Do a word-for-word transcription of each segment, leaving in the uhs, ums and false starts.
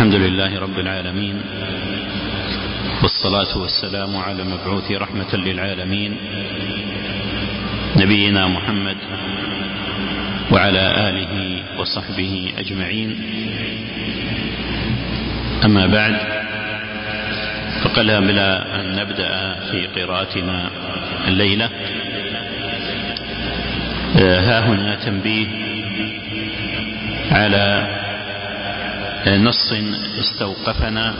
الحمد لله رب العالمين، والصلاة والسلام على مبعوث رحمة للعالمين نبينا محمد وعلى آله وصحبه أجمعين. أما بعد، فقد بلا أن نبدأ في قراءتنا الليلة. ها هنا تنبيه على نص استوقفنا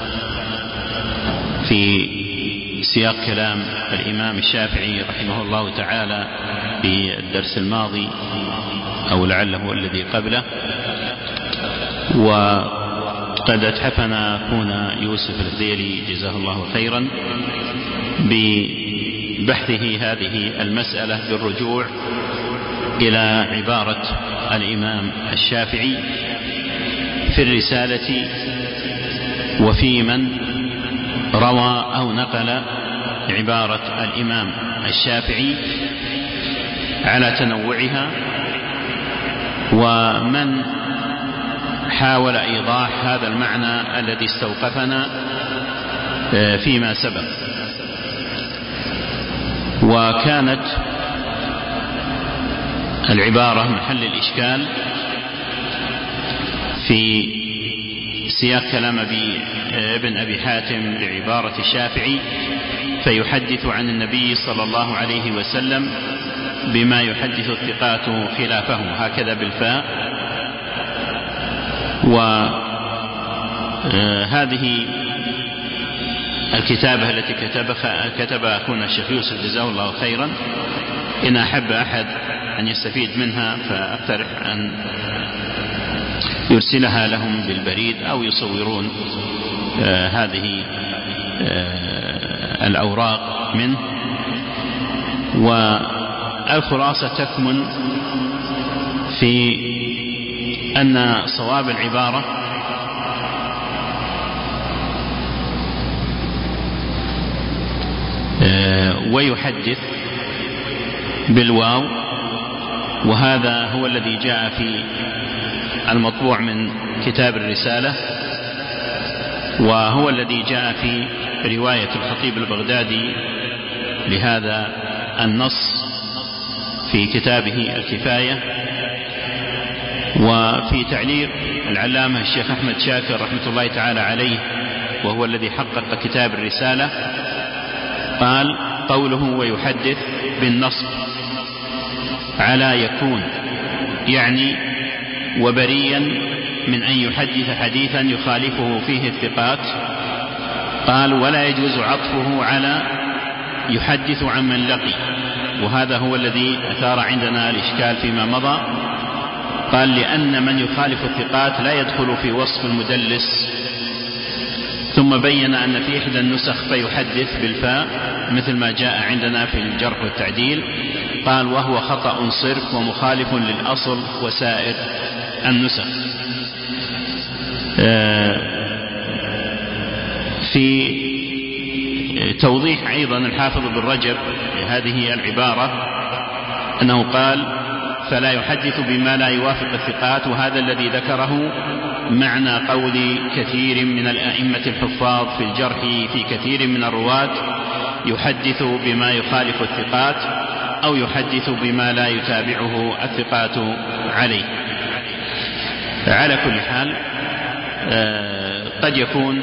في سياق كلام الإمام الشافعي رحمه الله تعالى في الدرس الماضي أو لعله الذي قبله، وقد أتحفنا أخونا يوسف الذيلي جزاه الله خيرا ببحثه هذه المسألة بالرجوع إلى عبارة الإمام الشافعي في الرسالة وفي من روى أو نقل عبارة الإمام الشافعي على تنوعها، ومن حاول إيضاح هذا المعنى الذي استوقفنا فيما سبق. وكانت العبارة محل الإشكال في سياق كلام ابن أبي حاتم بعبارة الشافعي: فيحدث عن النبي صلى الله عليه وسلم بما يحدث الثقات خلافه، هكذا بالفاء. وهذه الكتابة التي كتبها أخونا الشيخ يوسف جزاه الله خيرا، إن أحب أحد أن يستفيد منها فأقترح أن يرسلها لهم بالبريد أو يصورون آه هذه آه الأوراق منه. والخلاصة تكمن في أن صواب العبارة آه ويحدث بالواو، وهذا هو الذي جاء في المطبوع من كتاب الرسالة، وهو الذي جاء في رواية الخطيب البغدادي لهذا النص في كتابه الكفاية. وفي تعليق العلامة الشيخ أحمد شاكر رحمة الله تعالى عليه، وهو الذي حقق كتاب الرسالة، قال: قوله ويحدث بالنصب على يكون، يعني وبريا من أن يحدث حديثا يخالفه فيه الثقات. قال: ولا يجوز عطفه على يحدث عن من لقي، وهذا هو الذي أثار عندنا الإشكال فيما مضى. قال: لأن من يخالف الثقات لا يدخل في وصف المدلس. ثم بين أن في إحدى النسخ فيحدث بالفاء مثل ما جاء عندنا في الجرح والتعديل. قال: وهو خطأ صرف ومخالف للأصل وسائر النسخ. في توضيح أيضا الحافظ بن رجب هذه العبارة أنه قال: فلا يحدث بما لا يوافق الثقات، وهذا الذي ذكره معنى قول كثير من الأئمة الحفاظ في الجرح في كثير من الرواة: يحدث بما يخالف الثقات أو يحدث بما لا يتابعه الثقات عليه. على كل حال قد يكون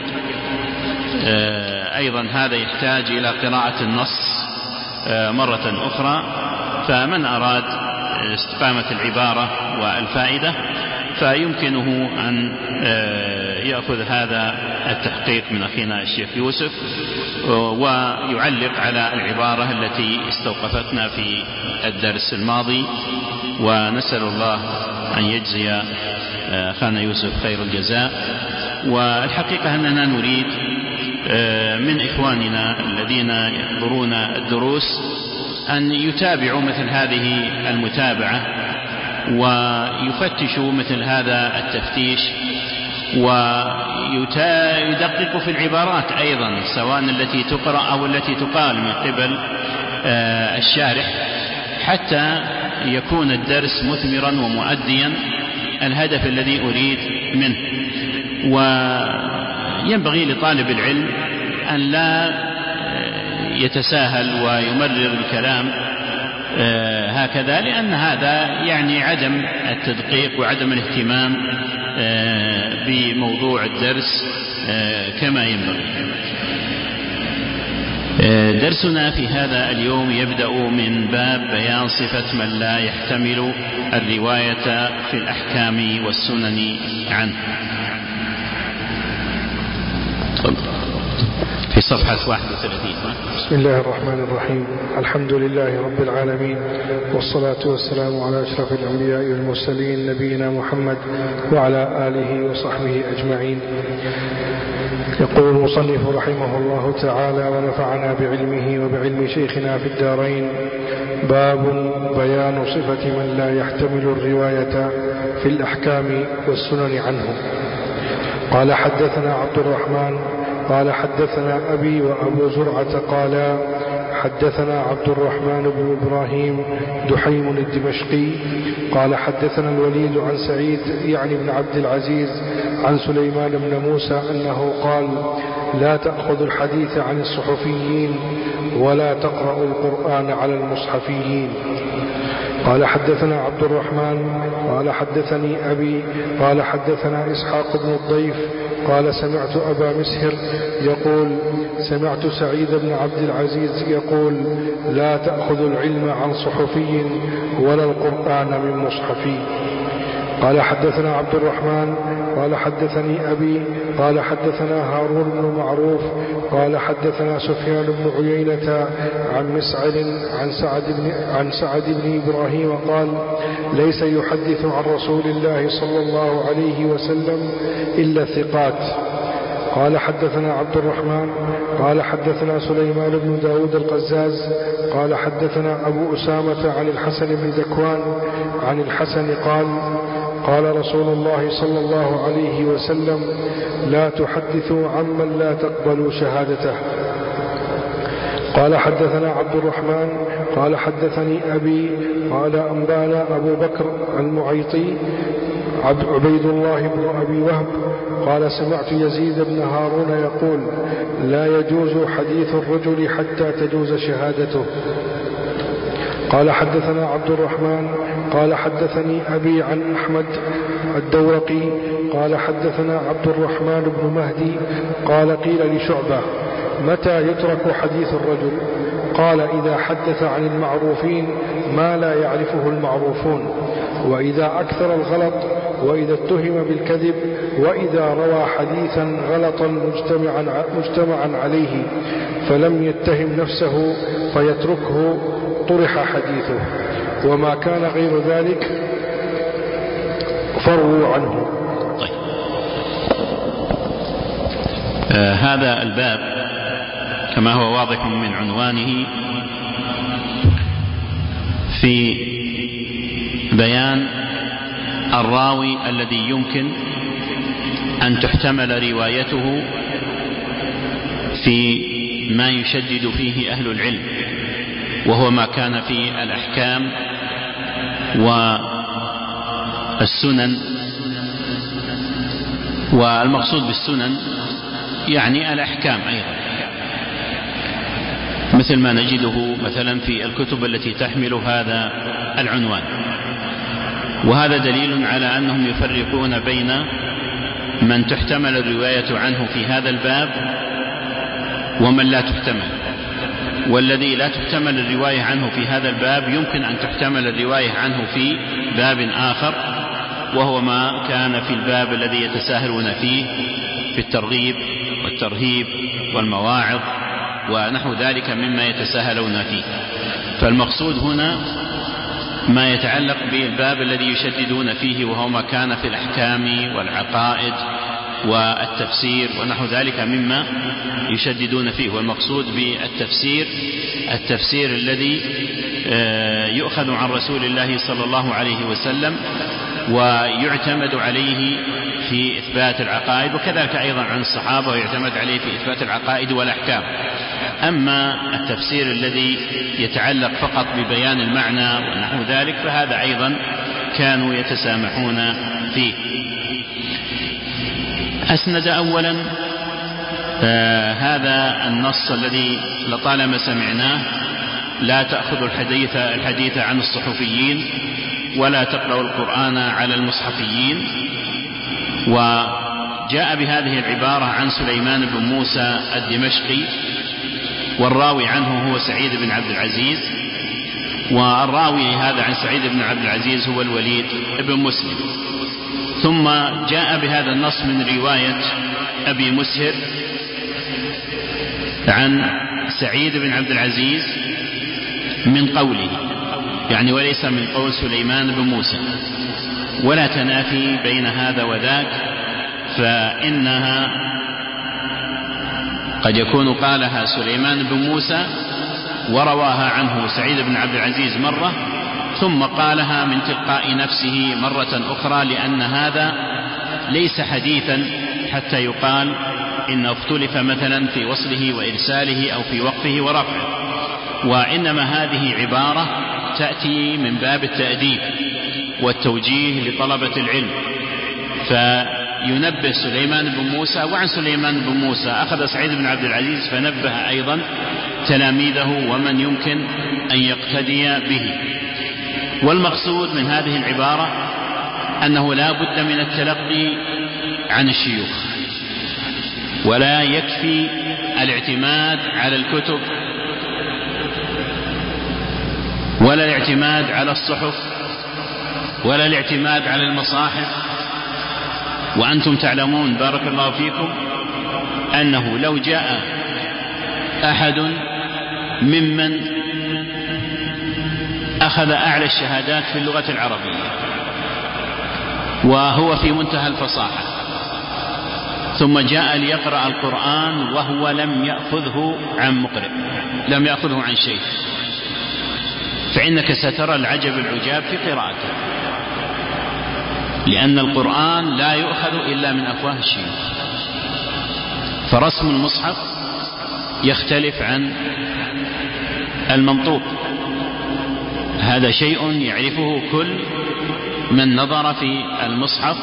أيضا هذا يحتاج إلى قراءة النص مرة أخرى، فمن أراد استقامة العبارة والفائدة فيمكنه أن يأخذ هذا التحقيق من أخينا الشيخ يوسف ويعلق على العبارة التي استوقفتنا في الدرس الماضي. ونسأل الله أن يجزي أخانا يوسف خير الجزاء. والحقيقة أننا نريد من إخواننا الذين يحضرون الدروس أن يتابعوا مثل هذه المتابعة ويفتشوا مثل هذا التفتيش، ويدققوا في العبارات أيضا سواء التي تقرأ أو التي تقال من قبل الشارح، حتى يكون الدرس مثمرا ومؤديا الهدف الذي أريد منه. وينبغي لطالب العلم أن لا يتساهل ويمرر الكلام هكذا، لأن هذا يعني عدم التدقيق وعدم الاهتمام بموضوع الدرس كما ينبغي. درسنا في هذا اليوم يبدأ من باب بيان صفة من لا يحتمل الرواية في الأحكام والسنن عنه، في صفحة واحد وثلاثين. بسم الله الرحمن الرحيم. الحمد لله رب العالمين، والصلاة والسلام على أشرف الأنبياء والمرسلين نبينا محمد وعلى آله وصحبه أجمعين. يقول المصنف رحمه الله تعالى ونفعنا بعلمه وبعلم شيخنا في الدارين: باب بيان صفة من لا يحتمل الرواية في الأحكام والسنن عنه. قال حدثنا عبد الرحمن قال حدثنا أبي وأبو زرعة قالا حدثنا عبد الرحمن بن إبراهيم دحيم الدمشقي قال حدثنا الوليد عن سعيد يعني بن عبد العزيز عن سليمان بن موسى أنه قال: لا تأخذ الحديث عن الصحفيين ولا تقرأ القرآن على المصحفيين. قال حدثنا عبد الرحمن قال حدثني أبي قال حدثنا إسحاق بن الضيف قال سمعت أبا مسهر يقول: سمعت سعيد بن عبد العزيز يقول: لا تأخذ العلم عن صحفي ولا القرآن من مصحفي. قال حدثنا عبد الرحمن قال حدثني أبي قال حدثنا هارون بن معروف قال حدثنا سفيان بن عيينة عن مسعر عن سعد بن, عن سعد بن إبراهيم قال: ليس يحدث عن رسول الله صلى الله عليه وسلم إلا الثقات. قال حدثنا عبد الرحمن قال حدثنا سليمان بن داود القزاز قال حدثنا أبو أسامة عن الحسن بن ذكوان عن الحسن قال: قال رسول الله صلى الله عليه وسلم: لا تحدثوا عمن لا تقبلوا شهادته. قال حدثنا عبد الرحمن قال حدثني أبي قال أنبانا أبو بكر المعيطي عبيد الله بن أبي وهب قال: سمعت يزيد بن هارون يقول: لا يجوز حديث الرجل حتى تجوز شهادته. قال حدثنا عبد الرحمن قال حدثني أبي عن أحمد الدورقي قال حدثنا عبد الرحمن بن مهدي قال: قيل لشعبة: متى يترك حديث الرجل؟ قال: إذا حدث عن المعروفين ما لا يعرفه المعروفون، وإذا أكثر الغلط، وإذا اتهم بالكذب، وإذا روى حديثا غلطا مجتمعا, مجتمعا عليه فلم يتهم نفسه فيتركه طرح حديثه، وما كان غير ذلك فروا عنه. طيب. آه هذا الباب كما هو واضح من عنوانه في بيان الراوي الذي يمكن أن تحتمل روايته في ما يشدد فيه أهل العلم، وهو ما كان في الأحكام والسنن. والمقصود بالسنن يعني الأحكام أيضا، مثل ما نجده مثلا في الكتب التي تحمل هذا العنوان. وهذا دليل على أنهم يفرقون بين من تحتمل الرواية عنه في هذا الباب ومن لا تحتمل. والذي لا تحتمل الرواية عنه في هذا الباب يمكن أن تحتمل الرواية عنه في باب آخر، وهو ما كان في الباب الذي يتساهلون فيه في الترغيب والترهيب والمواعظ ونحو ذلك مما يتساهلون فيه. فالمقصود هنا ما يتعلق بالباب الذي يشددون فيه، وهو ما كان في الأحكام والعقائد والتفسير ونحو ذلك مما يشددون فيه. والمقصود بالتفسير التفسير الذي يؤخذ عن رسول الله صلى الله عليه وسلم ويعتمد عليه في إثبات العقائد، وكذلك أيضا عن الصحابة ويعتمد عليه في إثبات العقائد والأحكام. أما التفسير الذي يتعلق فقط ببيان المعنى ونحو ذلك فهذا أيضا كانوا يتسامحون فيه. أسند أولا آه هذا النص الذي لطالما سمعناه: لا تأخذوا الحديث, الحديث عن الصحفيين ولا تقرأوا القرآن على المصحفيين. وجاء بهذه العبارة عن سليمان بن موسى الدمشقي، والراوي عنه هو سعيد بن عبد العزيز، والراوي هذا عن سعيد بن عبد العزيز هو الوليد بن مسلم. ثم جاء بهذا النص من رواية أبي مسهر عن سعيد بن عبد العزيز من قوله، يعني وليس من قول سليمان بن موسى، ولا تنافي بين هذا وذاك، فإنها قد يكون قالها سليمان بن موسى ورواها عنه سعيد بن عبد العزيز مرة، ثم قالها من تلقاء نفسه مرة أخرى، لأن هذا ليس حديثا حتى يقال إن اختلف مثلا في وصله وإرساله أو في وقفه ورفعه، وإنما هذه عبارة تأتي من باب التأديب والتوجيه لطلبة العلم. فينبه سليمان بن موسى، وعن سليمان بن موسى أخذ سعيد بن عبد العزيز فنبه أيضا تلاميذه ومن يمكن أن يقتدي به. والمقصود من هذه العبارة أنه لا بد من التلقي عن الشيوخ، ولا يكفي الاعتماد على الكتب ولا الاعتماد على الصحف ولا الاعتماد على المصاحف. وأنتم تعلمون بارك الله فيكم أنه لو جاء أحد ممن أخذ أعلى الشهادات في اللغة العربية وهو في منتهى الفصاحة، ثم جاء ليقرأ القرآن وهو لم يأخذه عن مقرئ، لم يأخذه عن شيء، فإنك سترى العجب العجاب في قراءته، لأن القرآن لا يؤخذ إلا من أفواه الشيوخ. فرسم المصحف يختلف عن المنطوق، هذا شيء يعرفه كل من نظر في المصحف.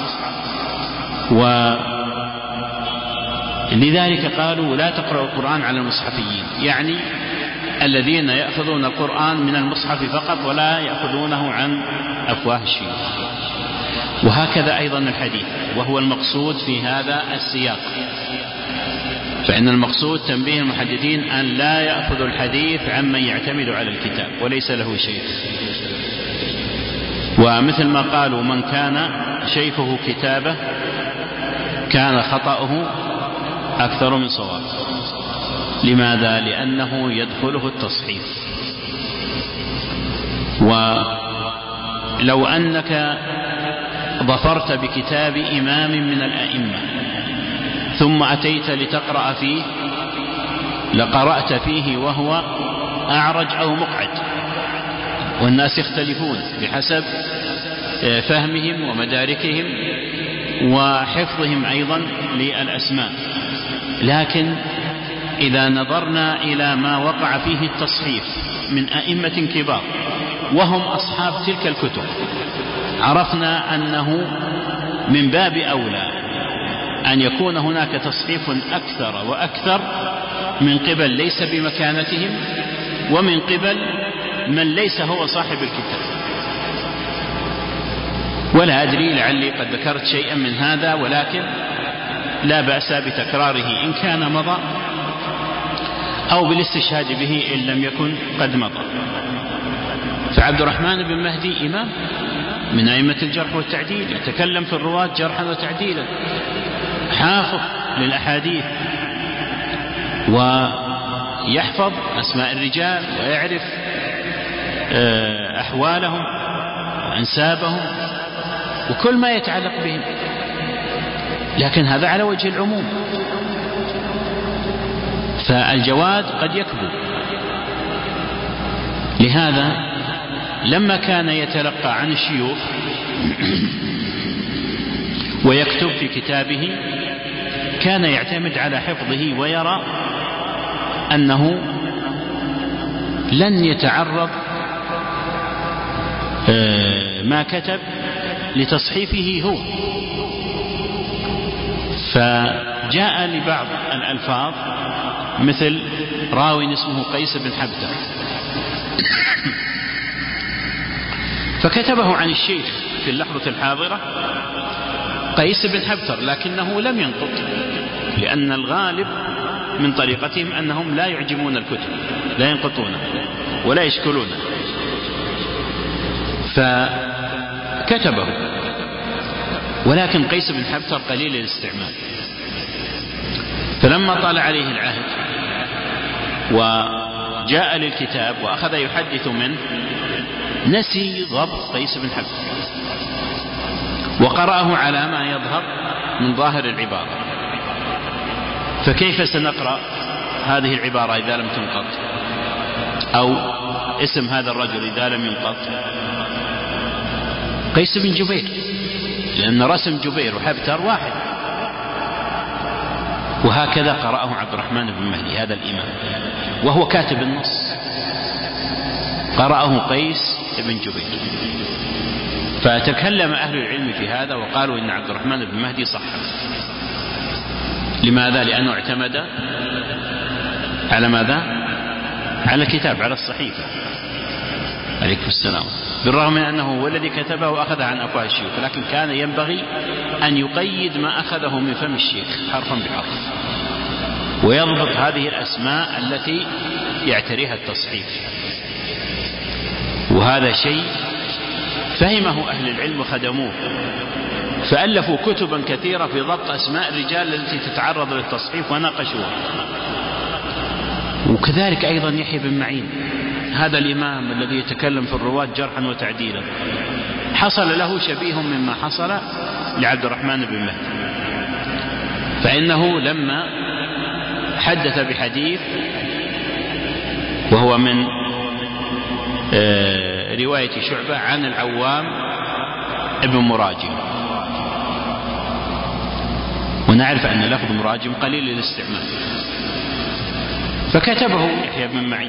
ولذلك قالوا لا تقرأوا القرآن على المصحفيين، يعني الذين يأخذون القرآن من المصحف فقط ولا يأخذونه عن أفواه الشيوخ. وهكذا أيضا الحديث، وهو المقصود في هذا السياق، فإن المقصود تنبيه المحدثين أن لا يأخذوا الحديث عمن يعتمد على الكتاب وليس له شيخ. ومثل ما قالوا من كان شيخه كتابه كان خطأه أكثر من صواب. لماذا؟ لأنه يدخله التصحيف. ولو أنك ظفرت بكتاب إمام من الأئمة ثم أتيت لتقرأ فيه لقرأت فيه وهو أعرج أو مقعد، والناس يختلفون بحسب فهمهم ومداركهم وحفظهم أيضا للأسماء. لكن إذا نظرنا إلى ما وقع فيه التصحيف من أئمة كبار وهم أصحاب تلك الكتب، عرفنا أنه من باب أولى أن يكون هناك تصحيف أكثر وأكثر من قبل ليس بمكانتهم ومن قبل من ليس هو صاحب الكتاب. ولا أدري لعلي قد ذكرت شيئا من هذا، ولكن لا بأس بتكراره إن كان مضى أو بالاستشهاد به إن لم يكن قد مضى. فعبد الرحمن بن مهدي إمام من أئمة الجرح والتعديل، يتكلم في الرواة جرحا وتعديلا، حافظ للأحاديث ويحفظ أسماء الرجال ويعرف أحوالهم وأنسابهم وكل ما يتعلق بهم، لكن هذا على وجه العموم. فالجواد قد يكذب. لهذا لما كان يتلقى عن الشيوخ ويكتب في كتابه كان يعتمد على حفظه ويرى أنه لن يتعرض ما كتب لتصحيفه هو. فجاء لبعض الألفاظ مثل راوي اسمه قيس بن حبتر فكتبه عن الشيخ في اللحظة الحاضرة قيس بن حبتر، لكنه لم ينقط، لأن الغالب من طريقتهم أنهم لا يعجمون الكتب، لا ينقطونه ولا يشكلونه، فكتبه. ولكن قيس بن حبتر قليل الاستعمال، فلما طال عليه العهد وجاء للكتاب وأخذ يحدث منه نسي ضبط قيس بن حبتر وقرأه على ما يظهر من ظاهر العبارة. فكيف سنقرأ هذه العبارة إذا لم تنقط، أو اسم هذا الرجل إذا لم ينقط؟ قيس بن جبير، لأن رسم جبير وحبتر واحد. وهكذا قرأه عبد الرحمن بن مهدي هذا الإمام وهو كاتب النص، قرأه قيس بن جبير. فتكلم أهل العلم في هذا وقالوا إن عبد الرحمن بن مهدي صح. لماذا؟ لأنه اعتمد على ماذا؟ على الكتاب، على الصحيفة. عليكم السلام. بالرغم من أنه هو الذي كتبه وأخذ عن أفواه الشيوخ، لكن كان ينبغي أن يقيد ما أخذه من فم الشيخ حرفا بحرف، ويضبط هذه الأسماء التي يعتريها التصحيف. وهذا شيء فهمه أهل العلم وخدموه، فألفوا كتبا كثيرة في ضبط أسماء الرجال التي تتعرض للتصحيف وناقشوها. وكذلك أيضا يحيى بن معين هذا الإمام الذي يتكلم في الرواة جرحا وتعديلا، حصل له شبيه مما حصل لعبد الرحمن بن مهدي. فإنه لما حدث بحديث وهو من رواية شعبة عن العوام ابن مراجم، ونعرف أن لفظ مراجم قليل الاستعمال، فكتبه يحيى بن معين.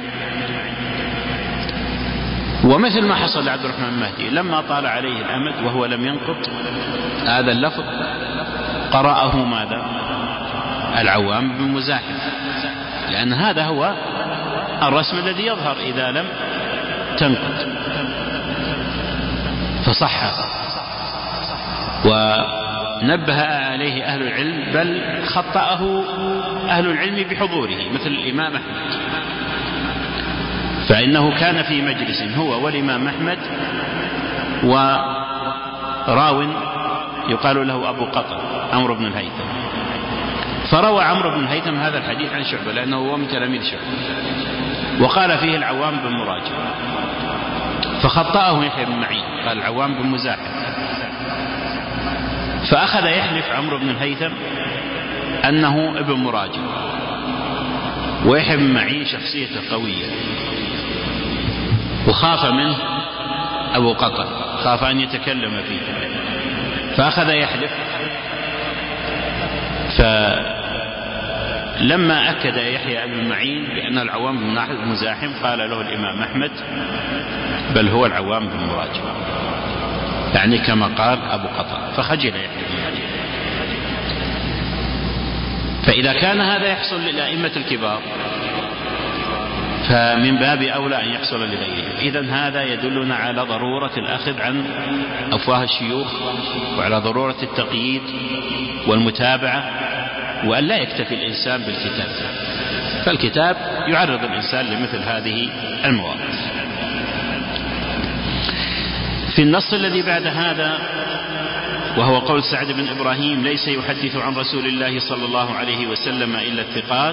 ومثل ما حصل لعبد الرحمن المهدي لما طال عليه الأمد وهو لم ينقط هذا اللفظ قرأه ماذا؟ العوام بن مزاحم، لأن هذا هو الرسم الذي يظهر إذا لم تنقط، فصح. ونبه عليه أهل العلم، بل خطأه أهل العلم بحضوره، مثل الإمام أحمد، فإنه كان في مجلس هو والإمام أحمد وراو يقال له أبو قطن عمرو بن الهيثم، فروى عمرو بن الهيثم هذا الحديث عن شعبة لأنه هو من تلاميذ شعبة، وقال فيه العوام بن مراجم، فخطأه يحيى بن معين قال العوام بن مزاحم، فأخذ يحلف عمرو بن الهيثم أنه ابن مراجم. ويحيى بن معين شخصيته قوية، وخاف منه أبو قطن، خاف أن يتكلم فيه، فأخذ يحلف. فلما أكد يحيى بن معين بأن العوام بن مزاحم قال له الإمام أحمد بل هو العوام بن مراجم، يعني كما قال أبو قطن، فخجل يحيى بن معين. فإذا كان هذا يحصل للأئمة الكبار فمن باب أولى أن يحصل لغيرهم. إذن هذا يدلنا على ضرورة الأخذ عن أفواه الشيوخ، وعلى ضرورة التقييد والمتابعة، وأن لا يكتفي الإنسان بالكتاب، فالكتاب يعرض الإنسان لمثل هذه المواقف. في النص الذي بعد هذا وهو قول سعد بن إبراهيم ليس يحدث عن رسول الله صلى الله عليه وسلم إلا الثقات،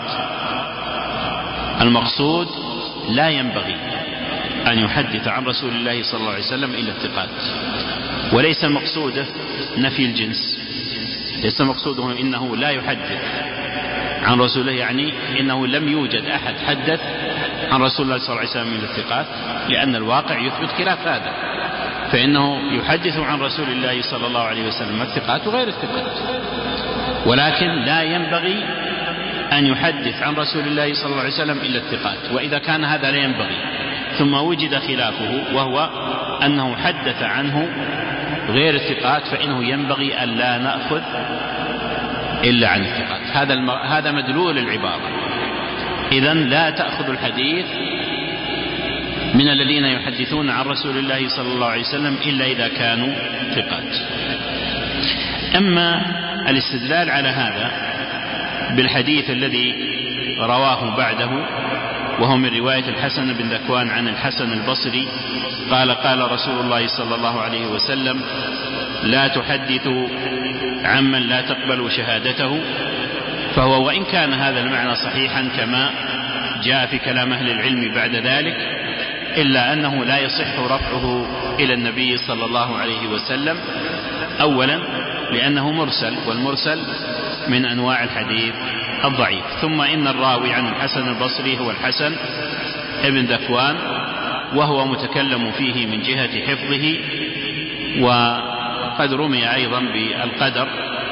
المقصود لا ينبغي أن يحدث عن رسول الله صلى الله عليه وسلم إلا الثقات، وليس مقصوده نفي الجنس، ليس مقصوده إنه لا يحدث عن رسوله يعني إنه لم يوجد أحد حدث عن رسول الله صلى الله عليه وسلم إلا الثقات، لأن الواقع يثبت خلاف هذا، فإنه يحدث عن رسول الله صلى الله عليه وسلم الثقات وغير الثقات، ولكن لا ينبغي أن يحدث عن رسول الله صلى الله عليه وسلم إلا الثقات. وإذا كان هذا لا ينبغي ثم وجد خلافه وهو أنه حدث عنه غير الثقات فإنه ينبغي أن لا نأخذ إلا عن الثقات. هذا هذا مدلول العبارة. إذن لا تأخذ الحديث من الذين يحدثون عن رسول الله صلى الله عليه وسلم إلا إذا كانوا ثقات. أما الاستدلال على هذا بالحديث الذي رواه بعده وهو من رواية الحسن بن ذكوان عن الحسن البصري قال قال رسول الله صلى الله عليه وسلم لا تحدثوا عمن لا تقبل شهادته، فهو وإن كان هذا المعنى صحيحا كما جاء في كلام أهل العلم بعد ذلك، إلا أنه لا يصح رفعه إلى النبي صلى الله عليه وسلم، أولا لأنه مرسل، والمرسل من أنواع الحديث الضعيف. ثم إن الراوي عن الحسن البصري هو الحسن ابن ذكوان، وهو متكلم فيه من جهة حفظه، وقد رمي أيضا بالقدر،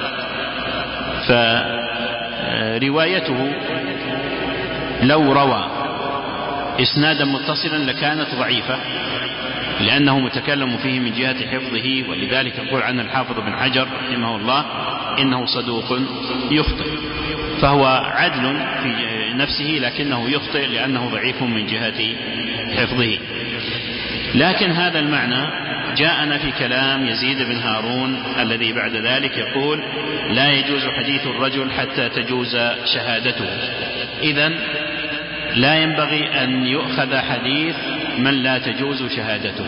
فروايته لو روى إسنادا متصلا لكانت ضعيفة لأنه متكلم فيه من جهة حفظه، ولذلك يقول عنه الحافظ بن حجر رحمه الله إنه صدوق يخطئ، فهو عدل في نفسه لكنه يخطئ لأنه ضعيف من جهة حفظه. لكن هذا المعنى جاءنا في كلام يزيد بن هارون الذي بعد ذلك يقول لا يجوز حديث الرجل حتى تجوز شهادته. إذن لا ينبغي أن يؤخذ حديث من لا تجوز شهادته.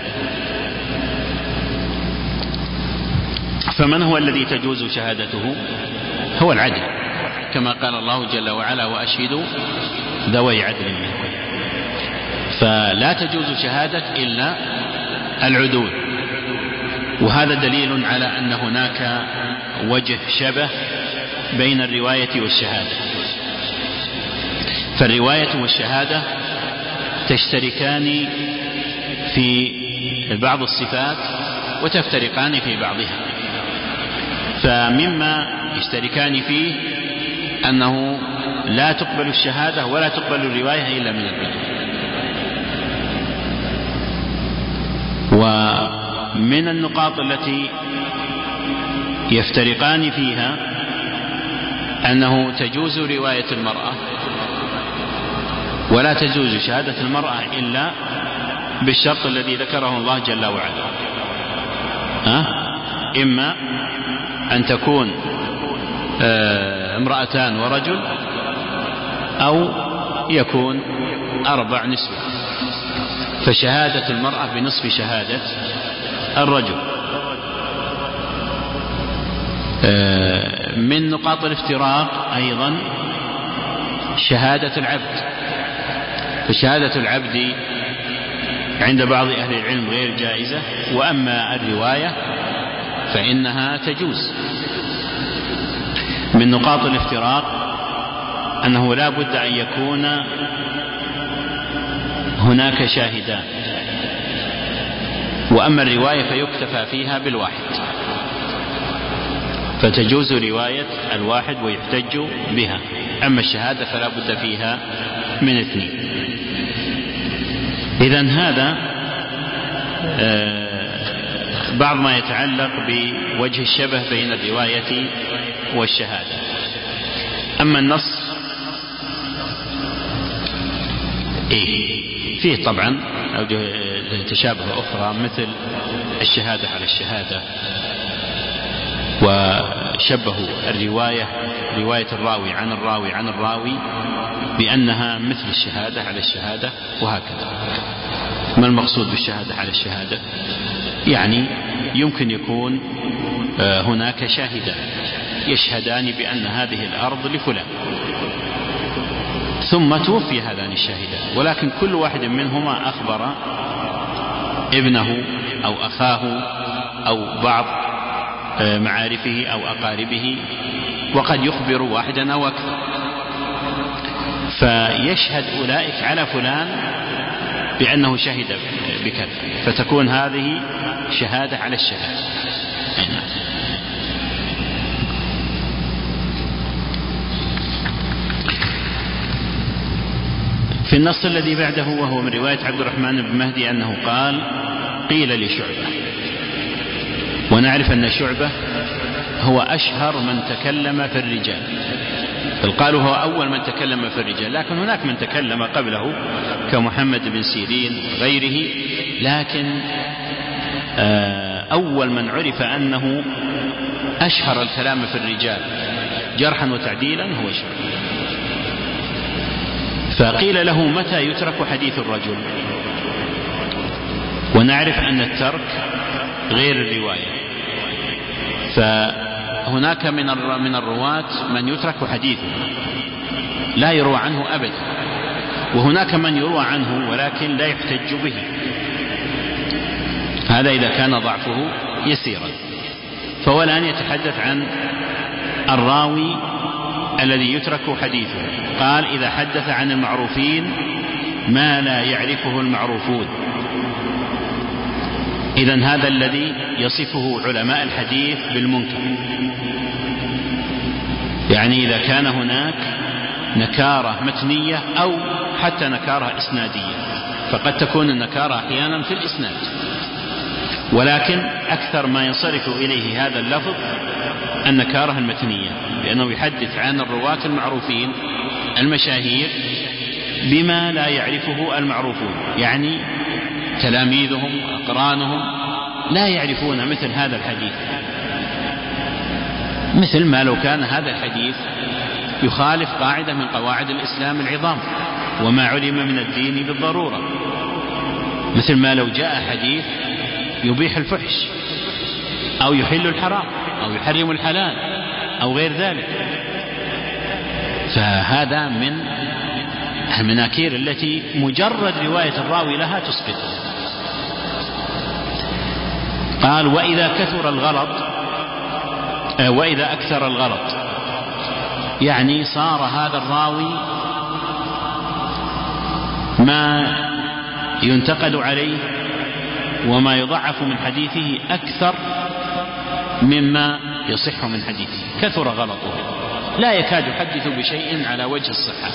فمن هو الذي تجوز شهادته؟ هو العدل، كما قال الله جل وعلا وأشهدوا ذوي عدل منكم. فلا تجوز شهادة إلا العدول، وهذا دليل على أن هناك وجه شبه بين الرواية والشهادة. فالرواية والشهادة تشتركان في بعض الصفات وتفترقان في بعضها. فمما يشتركان فيه أنه لا تقبل الشهادة ولا تقبل الرواية إلا من العدل. ومن النقاط التي يفترقان فيها أنه تجوز رواية المرأة ولا تجوز شهادة المرأة إلا بالشرط الذي ذكره الله جل وعلا، ها؟ إما أن تكون امرأتان ورجل، أو يكون أربع نسوة، فشهادة المرأة بنصف شهادة الرجل. من نقاط الافتراق أيضا شهادة العبد، فشهادة العبد عند بعض أهل العلم غير جائزة، وأما الرواية فإنها تجوز. من نقاط الافتراق أنه لا بد أن يكون هناك شاهدان، وأما الرواية فيكتفى فيها بالواحد، فتجوز رواية الواحد ويحتج بها. أما الشهادة فلا بد فيها من اثنين. إذن هذا بعض ما يتعلق بوجه الشبه بين الرواية والشهادة. أما النص إيه فيه طبعا أوجه تشابه أخرى، مثل الشهادة على الشهادة، وشبهوا الرواية رواية الراوي عن الراوي عن الراوي بأنها مثل الشهادة على الشهادة، وهكذا. ما المقصود بالشهادة على الشهادة؟ يعني يمكن يكون هناك شاهدان يشهدان بأن هذه الأرض لفلان، ثم توفي هذان الشاهدان، ولكن كل واحد منهما أخبر ابنه أو أخاه أو بعض معارفه أو أقاربه، وقد يخبر واحدا أو أكثر، فيشهد أولئك على فلان بأنه شهد بكذا، فتكون هذه شهادة على الشهادة. في النص الذي بعده وهو من رواية عبد الرحمن بن مهدي أنه قال قيل لشعبة، ونعرف أن شعبة هو أشهر من تكلم في الرجال، بل قالوا هو أول من تكلم في الرجال، لكن هناك من تكلم قبله كمحمد بن سيرين وغيره، لكن أول من عرف أنه أشهر الكلام في الرجال جرحا وتعديلا هو شعبة. فقيل له متى يترك حديث الرجل؟ ونعرف أن الترك غير الرواية، فهناك من الرواة من يترك حديثه لا يروى عنه أبدا، وهناك من يروى عنه ولكن لا يحتج به، هذا إذا كان ضعفه يسيرا. فهو الآن يتحدث عن الراوي الذي يترك حديثه. قال إذا حدث عن المعروفين ما لا يعرفه المعروفون، إذن هذا الذي يصفه علماء الحديث بالمنكر، يعني إذا كان هناك نكارة متنية أو حتى نكارة إسنادية، فقد تكون النكارة أحيانا في الإسناد، ولكن أكثر ما ينصرف إليه هذا اللفظ النكارة المتنية، لأنه يحدث عن الرواة المعروفين المشاهير بما لا يعرفه المعروفون، يعني تلاميذهم وأقرانهم لا يعرفون مثل هذا الحديث، مثل ما لو كان هذا الحديث يخالف قاعدة من قواعد الإسلام العظام وما علم من الدين بالضرورة، مثل ما لو جاء حديث يبيح الفحش أو يحل الحرام أو يحرم الحلال أو غير ذلك، فهذا من المناكير التي مجرد رواية الراوي لها تسقطه. قال وإذا كثر الغلط وإذا أكثر الغلط، يعني صار هذا الراوي ما ينتقد عليه وما يضعف من حديثه أكثر مما يصح من حديثه، كثر غلطه لا يكاد يحدث بشيء على وجه الصحة،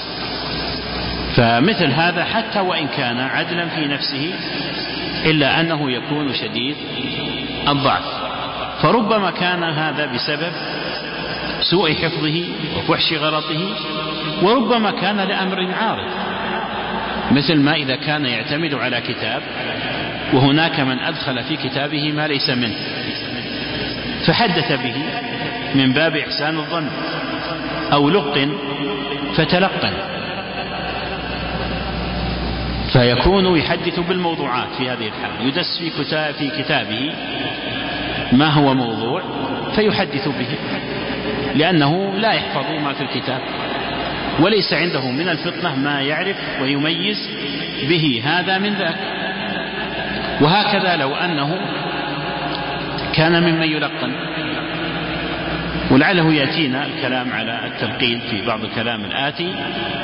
فمثل هذا حتى وإن كان عدلا في نفسه إلا أنه يكون شديد الضعف، فربما كان هذا بسبب سوء حفظه وفحش غلطه، وربما كان لأمر عارض، مثل ما إذا كان يعتمد على كتاب وهناك من أدخل في كتابه ما ليس منه فحدث به من باب إحسان الظن، أو لقن فتلقن، فيكون يحدث بالموضوعات في هذه الحال، يدس في, كتاب في كتابه ما هو موضوع فيحدث به، لأنه لا يحفظ ما في الكتاب وليس عنده من الفطنة ما يعرف ويميز به هذا من ذاك. وهكذا لو أنه كان ممن يلقن، ولعله يأتينا الكلام على التلقين في بعض الكلام الآتي،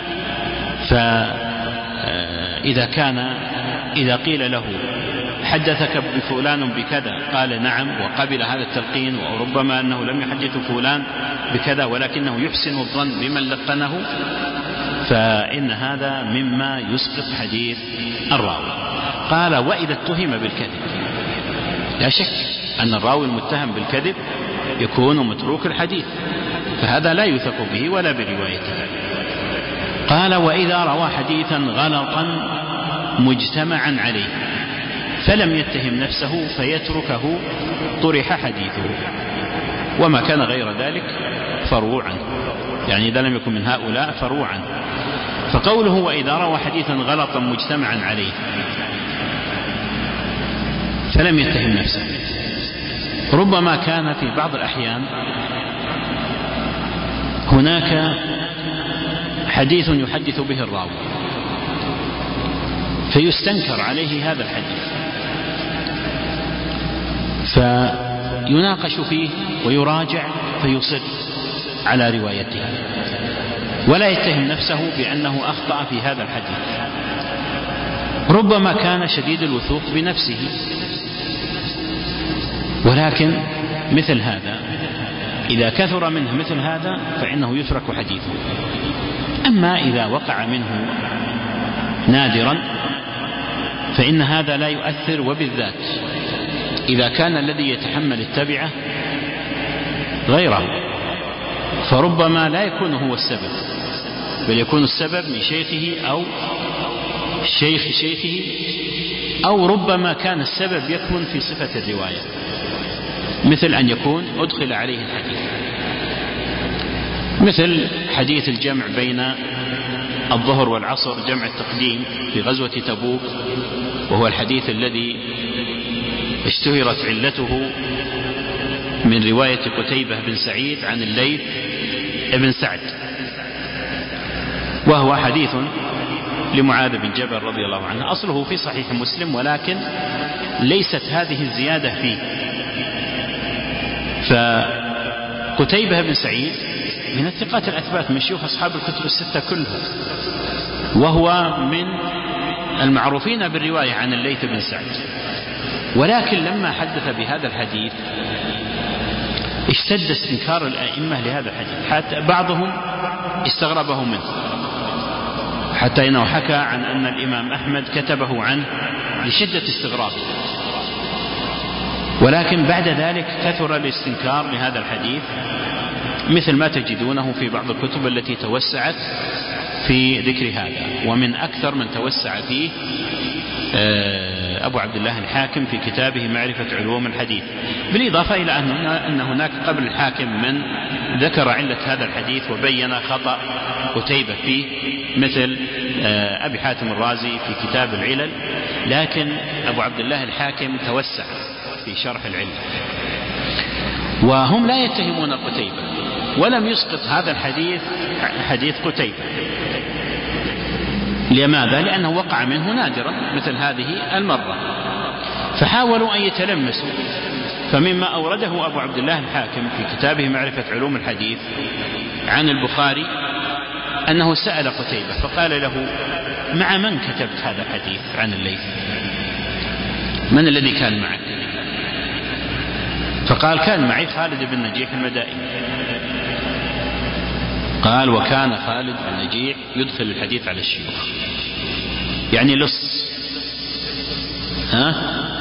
فإذا كان إذا قيل له حدثك بفلان بكذا قال نعم وقبل هذا التلقين، وربما أنه لم يحدث فلان بكذا ولكنه يحسن الظن بمن لقنه، فإن هذا مما يسقط حديث الراوي. قال وإذا اتهم بالكذب، لا شك أن الراوي المتهم بالكذب يكون متروك الحديث، فهذا لا يوثق به ولا بروايته. قال وإذا روى حديثا غلطا مجتمعا عليه فلم يتهم نفسه فيتركه طرح حديثه، وما كان غير ذلك فروعا، يعني إذا لم يكن من هؤلاء فروعا. فقوله وإذا روى حديثا غلطا مجتمعا عليه فلم يتهم نفسه، ربما كان في بعض الأحيان هناك حديث يحدث به الراوي فيستنكر عليه هذا الحديث فيناقش فيه ويراجع فيصر على روايته، ولا يتهم نفسه بأنه أخطأ في هذا الحديث. ربما كان شديد الوثوق بنفسه، ولكن مثل هذا إذا كثر منه مثل هذا فإنه يترك حديثه. أما إذا وقع منه نادرا فإن هذا لا يؤثر، وبالذات إذا كان الذي يتحمل التبعة غيره، فربما لا يكون هو السبب، بل يكون السبب من شيخه أو شيخ شيخه، أو ربما كان السبب يكمن في صفة الرواية، مثل أن يكون أدخل عليه الحديث، مثل حديث الجمع بين الظهر والعصر، جمع التقديم في غزوة تبوك، وهو الحديث الذي اشتهرت علته من رواية قتيبة بن سعيد عن الليث بن سعد، وهو حديث لمعاذ بن جبل رضي الله عنه، أصله في صحيح مسلم، ولكن ليست هذه الزيادة فيه. فقتيبة بن سعيد من الثقات الأثبات من شيوخ أصحاب الكتب الستة كلها، وهو من المعروفين بالرواية عن الليث بن سعد، ولكن لما حدث بهذا الحديث اشتد استنكار الأئمة لهذا الحديث، حتى بعضهم استغربه منه، حتى إنه حكى عن أن الإمام أحمد كتبه عنه لشدة استغرابه. ولكن بعد ذلك كثر الاستنكار لهذا الحديث، مثل ما تجدونه في بعض الكتب التي توسعت في ذكر هذا، ومن أكثر من توسع فيه أبو عبد الله الحاكم في كتابه معرفة علوم الحديث، بالإضافة إلى أن هناك قبل الحاكم من ذكر علة هذا الحديث وبين خطأ قتيبة فيه، مثل أبي حاتم الرازي في كتاب العلل، لكن أبو عبد الله الحاكم توسع في شرح العلة. وهم لا يتهمون قتيبة، ولم يسقط هذا الحديث حديث قتيبة. لماذا؟ لأنه وقع منه نادرا مثل هذه المرة، فحاولوا أن يتلمسوا. فمما أورده أبو عبد الله الحاكم في كتابه معرفة علوم الحديث عن البخاري أنه سأل قتيبة فقال له: مع من كتبت هذا الحديث عن الليث؟ من الذي كان معك؟ فقال: كان معي خالد بن نجيح المدائني. قال: وكان خالد بن نجيح يدخل الحديث على الشيوخ، يعني لص، ها؟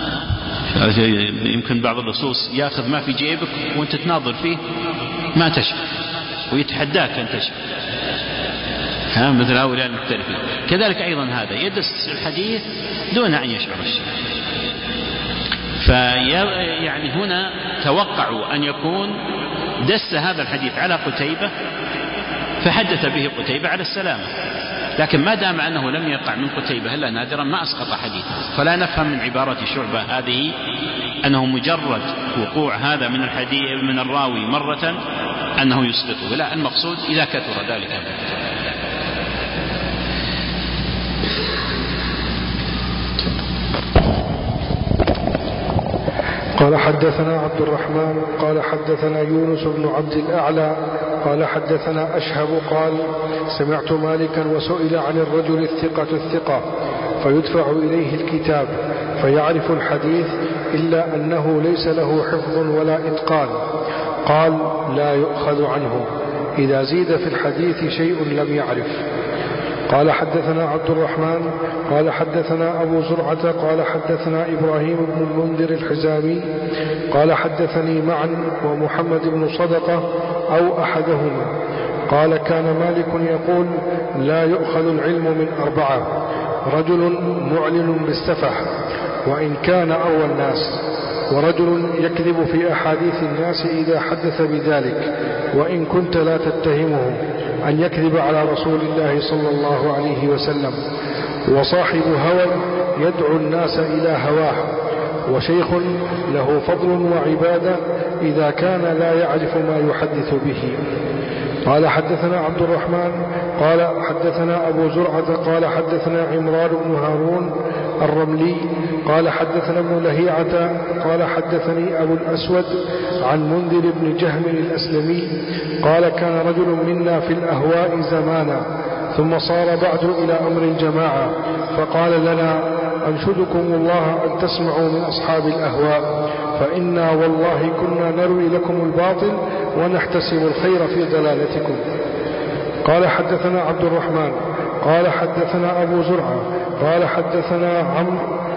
يمكن بعض اللصوص ياخذ ما في جيبك وانت تناظر فيه ما تشبه، ويتحداك أن تشبه، ها؟ مثل هؤلاء المحترفين. كذلك أيضا هذا يدس الحديث دون أن يشعر الشيء. فيعني هنا توقعوا أن يكون دس هذا الحديث على قتيبة فحدث به قتيبة على السلامة، لكن ما دام أنه لم يقع من قتيبة إلا نادرا ما أسقط حديثه. فلا نفهم من عبارة شعبة هذه أنه مجرد وقوع هذا من الحديث من الراوي مرة أنه يسقطه، لا، المقصود إذا كثر ذلك. قال: حدثنا عبد الرحمن قال حدثنا يونس بن عبد الأعلى قال حدثنا أشهب قال: سمعت مالكا وسئل عن الرجل الثقة الثقة فيدفع إليه الكتاب فيعرف الحديث إلا أنه ليس له حفظ ولا إتقان، قال: لا يؤخذ عنه إذا زيد في الحديث شيء لم يعرف. قال: حدثنا عبد الرحمن قال حدثنا أبو زرعة قال حدثنا إبراهيم بن المنذر الحزامي قال حدثني معا ومحمد بن صدقة أو أحدهما قال: كان مالك يقول: لا يؤخذ العلم من أربعة: رجل معلن بالسفح وإن كان أروى الناس، ورجل يكذب في أحاديث الناس إذا حدث بذلك وإن كنت لا تتهمه أن يكذب على رسول الله صلى الله عليه وسلم، وصاحب هوى يدعو الناس إلى هواه، وشيخ له فضل وعبادة إذا كان لا يعرف ما يحدث به. قال: حدثنا عبد الرحمن قال حدثنا أبو زرعة قال حدثنا عمران بن هارون الرملي قال حدثنا ابن لهيعة قال حدثني أبو الأسود عن منذر بن جهم الأسلمي قال: كان رجل منا في الأهواء زمانا ثم صار بعد إلى أمر الجماعة، فقال لنا: أنشدكم الله أن تسمعوا من أصحاب الأهواء، فإنا والله كنا نروي لكم الباطل ونحتسب الخير في ضلالتكم. قال: حدثنا عبد الرحمن قال حدثنا أبو زرعة قال حدثنا عمرو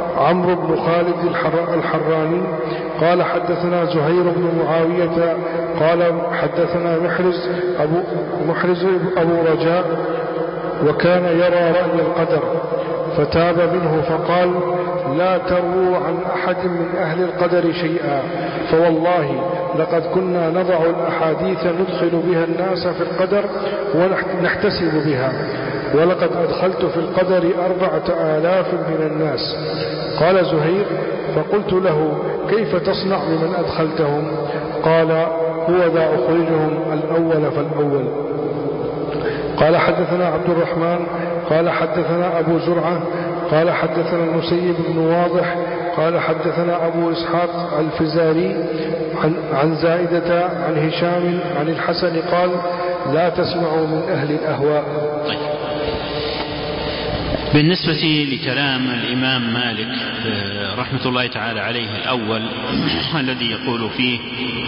عمرو بن خالد الحراني قال حدثنا زهير بن معاوية قال حدثنا محرز أبو, محرز أبو رجاء وكان يرى رأي القدر فتاب منه فقال لا ترووا عن أحد من أهل القدر شيئا فوالله لقد كنا نضع الأحاديث ندخل بها الناس في القدر ونحتسب بها ولقد أدخلت في القدر أربعة آلاف من الناس. قال زهير فقلت له كيف تصنع بمن أدخلتهم؟ قال هو ذا أخرجهم الأول فالأول. قال حدثنا عبد الرحمن قال حدثنا أبو زرعة قال حدثنا المسيب بن واضح قال حدثنا أبو إسحاق الفزاري عن, عن زائدة عن هشام عن الحسن قال لا تسمعوا من أهل الأهواء. طيب. بالنسبة لكلام الإمام مالك رحمة الله تعالى عليه الأول الذي يقول فيه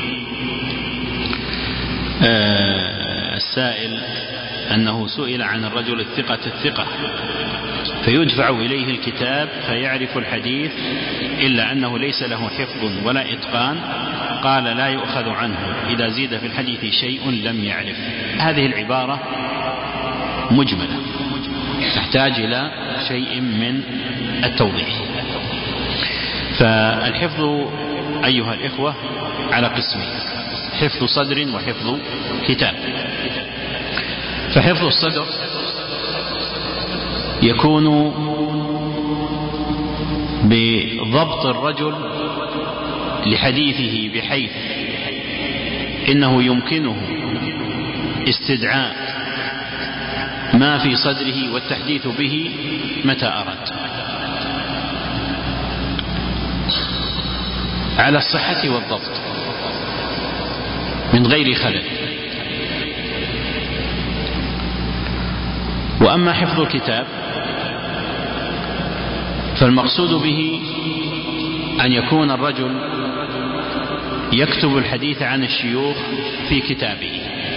السائل أنه سئل عن الرجل الثقة الثقة فيدفع إليه الكتاب فيعرف الحديث إلا أنه ليس له حفظ ولا إتقان، قال لا يؤخذ عنه إذا زيد في الحديث شيء لم يعرف. هذه العبارة مجملة تحتاج إلى شيء من التوضيح. فالحفظ أيها الإخوة على قسمين: حفظ صدر وحفظ كتاب. فحفظ الصدر يكون بضبط الرجل لحديثه بحيث إنه يمكنه استدعاء ما في صدره والتحديث به متى أراد على الصحة والضبط من غير خلل. وأما حفظ الكتاب فالمقصود به أن يكون الرجل يكتب الحديث عن الشيوخ في كتابه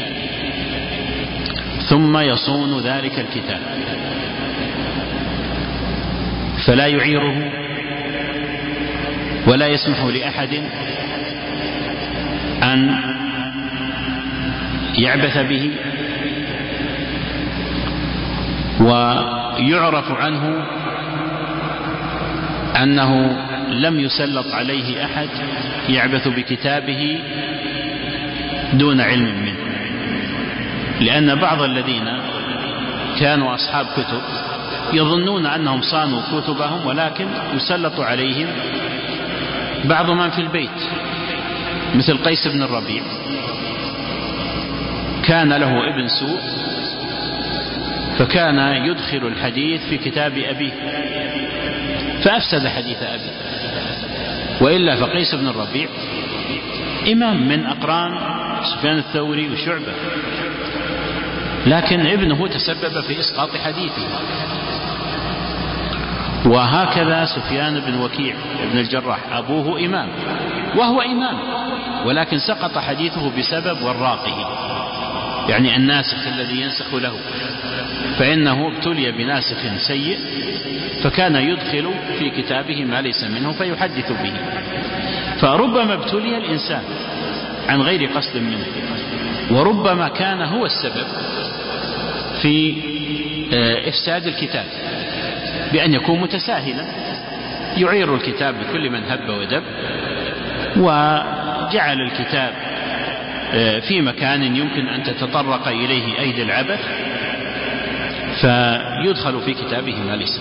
ثم يصون ذلك الكتاب فلا يعيره ولا يسمح لأحد أن يعبث به، ويعرف عنه أنه لم يسلط عليه أحد يعبث بكتابه دون علم منه. لأن بعض الذين كانوا أصحاب كتب يظنون أنهم صانوا كتبهم ولكن يسلط عليهم بعض من في البيت، مثل قيس بن الربيع كان له ابن سوء فكان يدخل الحديث في كتاب أبيه فأفسد حديث أبيه. وإلا فقيس بن الربيع إمام من أقران سفيان الثوري وشعبة، لكن ابنه تسبب في إسقاط حديثه. وهكذا سفيان بن وكيع بن الجراح أبوه إمام وهو إمام، ولكن سقط حديثه بسبب وراقه، يعني الناسخ الذي ينسخ له، فإنه ابتلي بناسخ سيء فكان يدخل في كتابه ما ليس منه فيحدث به. فربما ابتلي الإنسان عن غير قصد منه، وربما كان هو السبب في إفساد الكتاب بأن يكون متساهلا يعير الكتاب بكل من هب ودب، وجعل الكتاب في مكان يمكن أن تتطرق إليه أيدي العبث فيدخل في كتابه ما ليس.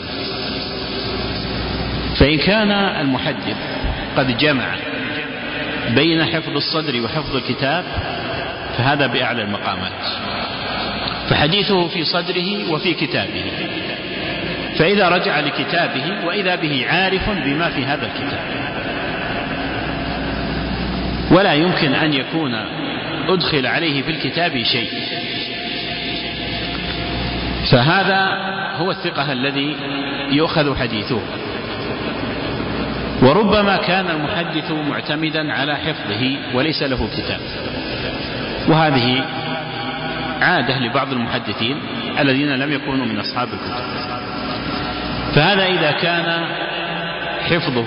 فإن كان المحدث قد جمع بين حفظ الصدر وحفظ الكتاب فهذا بأعلى المقامات، فحديثه في صدره وفي كتابه. فإذا رجع لكتابه وإذا به عارف بما في هذا الكتاب، ولا يمكن أن يكون أدخل عليه في الكتاب شيء، فهذا هو الثقة الذي يؤخذ حديثه. وربما كان المحدث معتمدا على حفظه وليس له كتاب، وهذه عادة لبعض المحدثين الذين لم يكونوا من أصحاب الكتب. فهذا إذا كان حفظه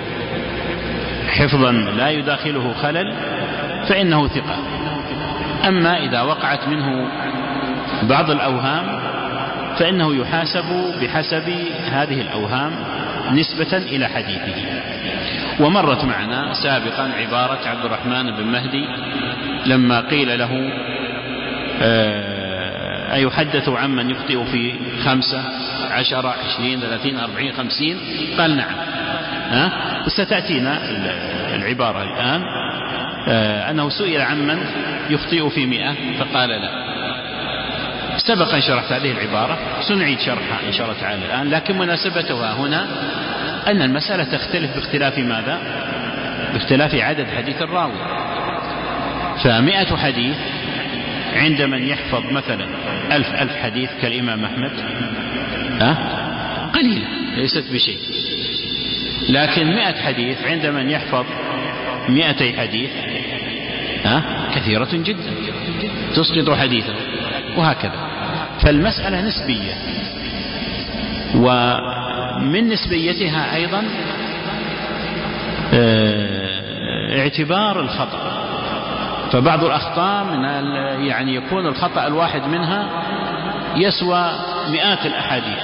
حفظا لا يداخله خلل فإنه ثقة. أما إذا وقعت منه بعض الأوهام فإنه يحاسب بحسب هذه الأوهام نسبة إلى حديثه. ومرت معنا سابقا عبارة عبد الرحمن بن مهدي لما قيل له أيحدث عمن يخطئ في خمسة عشر عشرين ثلاثين أربعين خمسين؟ قال نعم. ها؟ وستأتينا العبارة الآن أنه سئل عمن يخطئ في مئة فقال لا. سبقا شرحت هذه العبارة، سنعيد شرحها إن شاء الله تعالى الآن، لكن مناسبتها هنا أن المسألة تختلف باختلاف ماذا؟ باختلاف عدد حديث الراوي. فمئة حديث عند من يحفظ مثلا ألف ألف حديث كالإمام أحمد أه؟ قليلة ليست بشيء. لكن مئة حديث عند من يحفظ مئتي حديث أه؟ كثيرة جدا تسقط حديثه، وهكذا. فالمسألة نسبية، ومن نسبيتها أيضا اعتبار الخطأ. فبعض الأخطاء من يعني يكون الخطأ الواحد منها يسوى مئات الأحاديث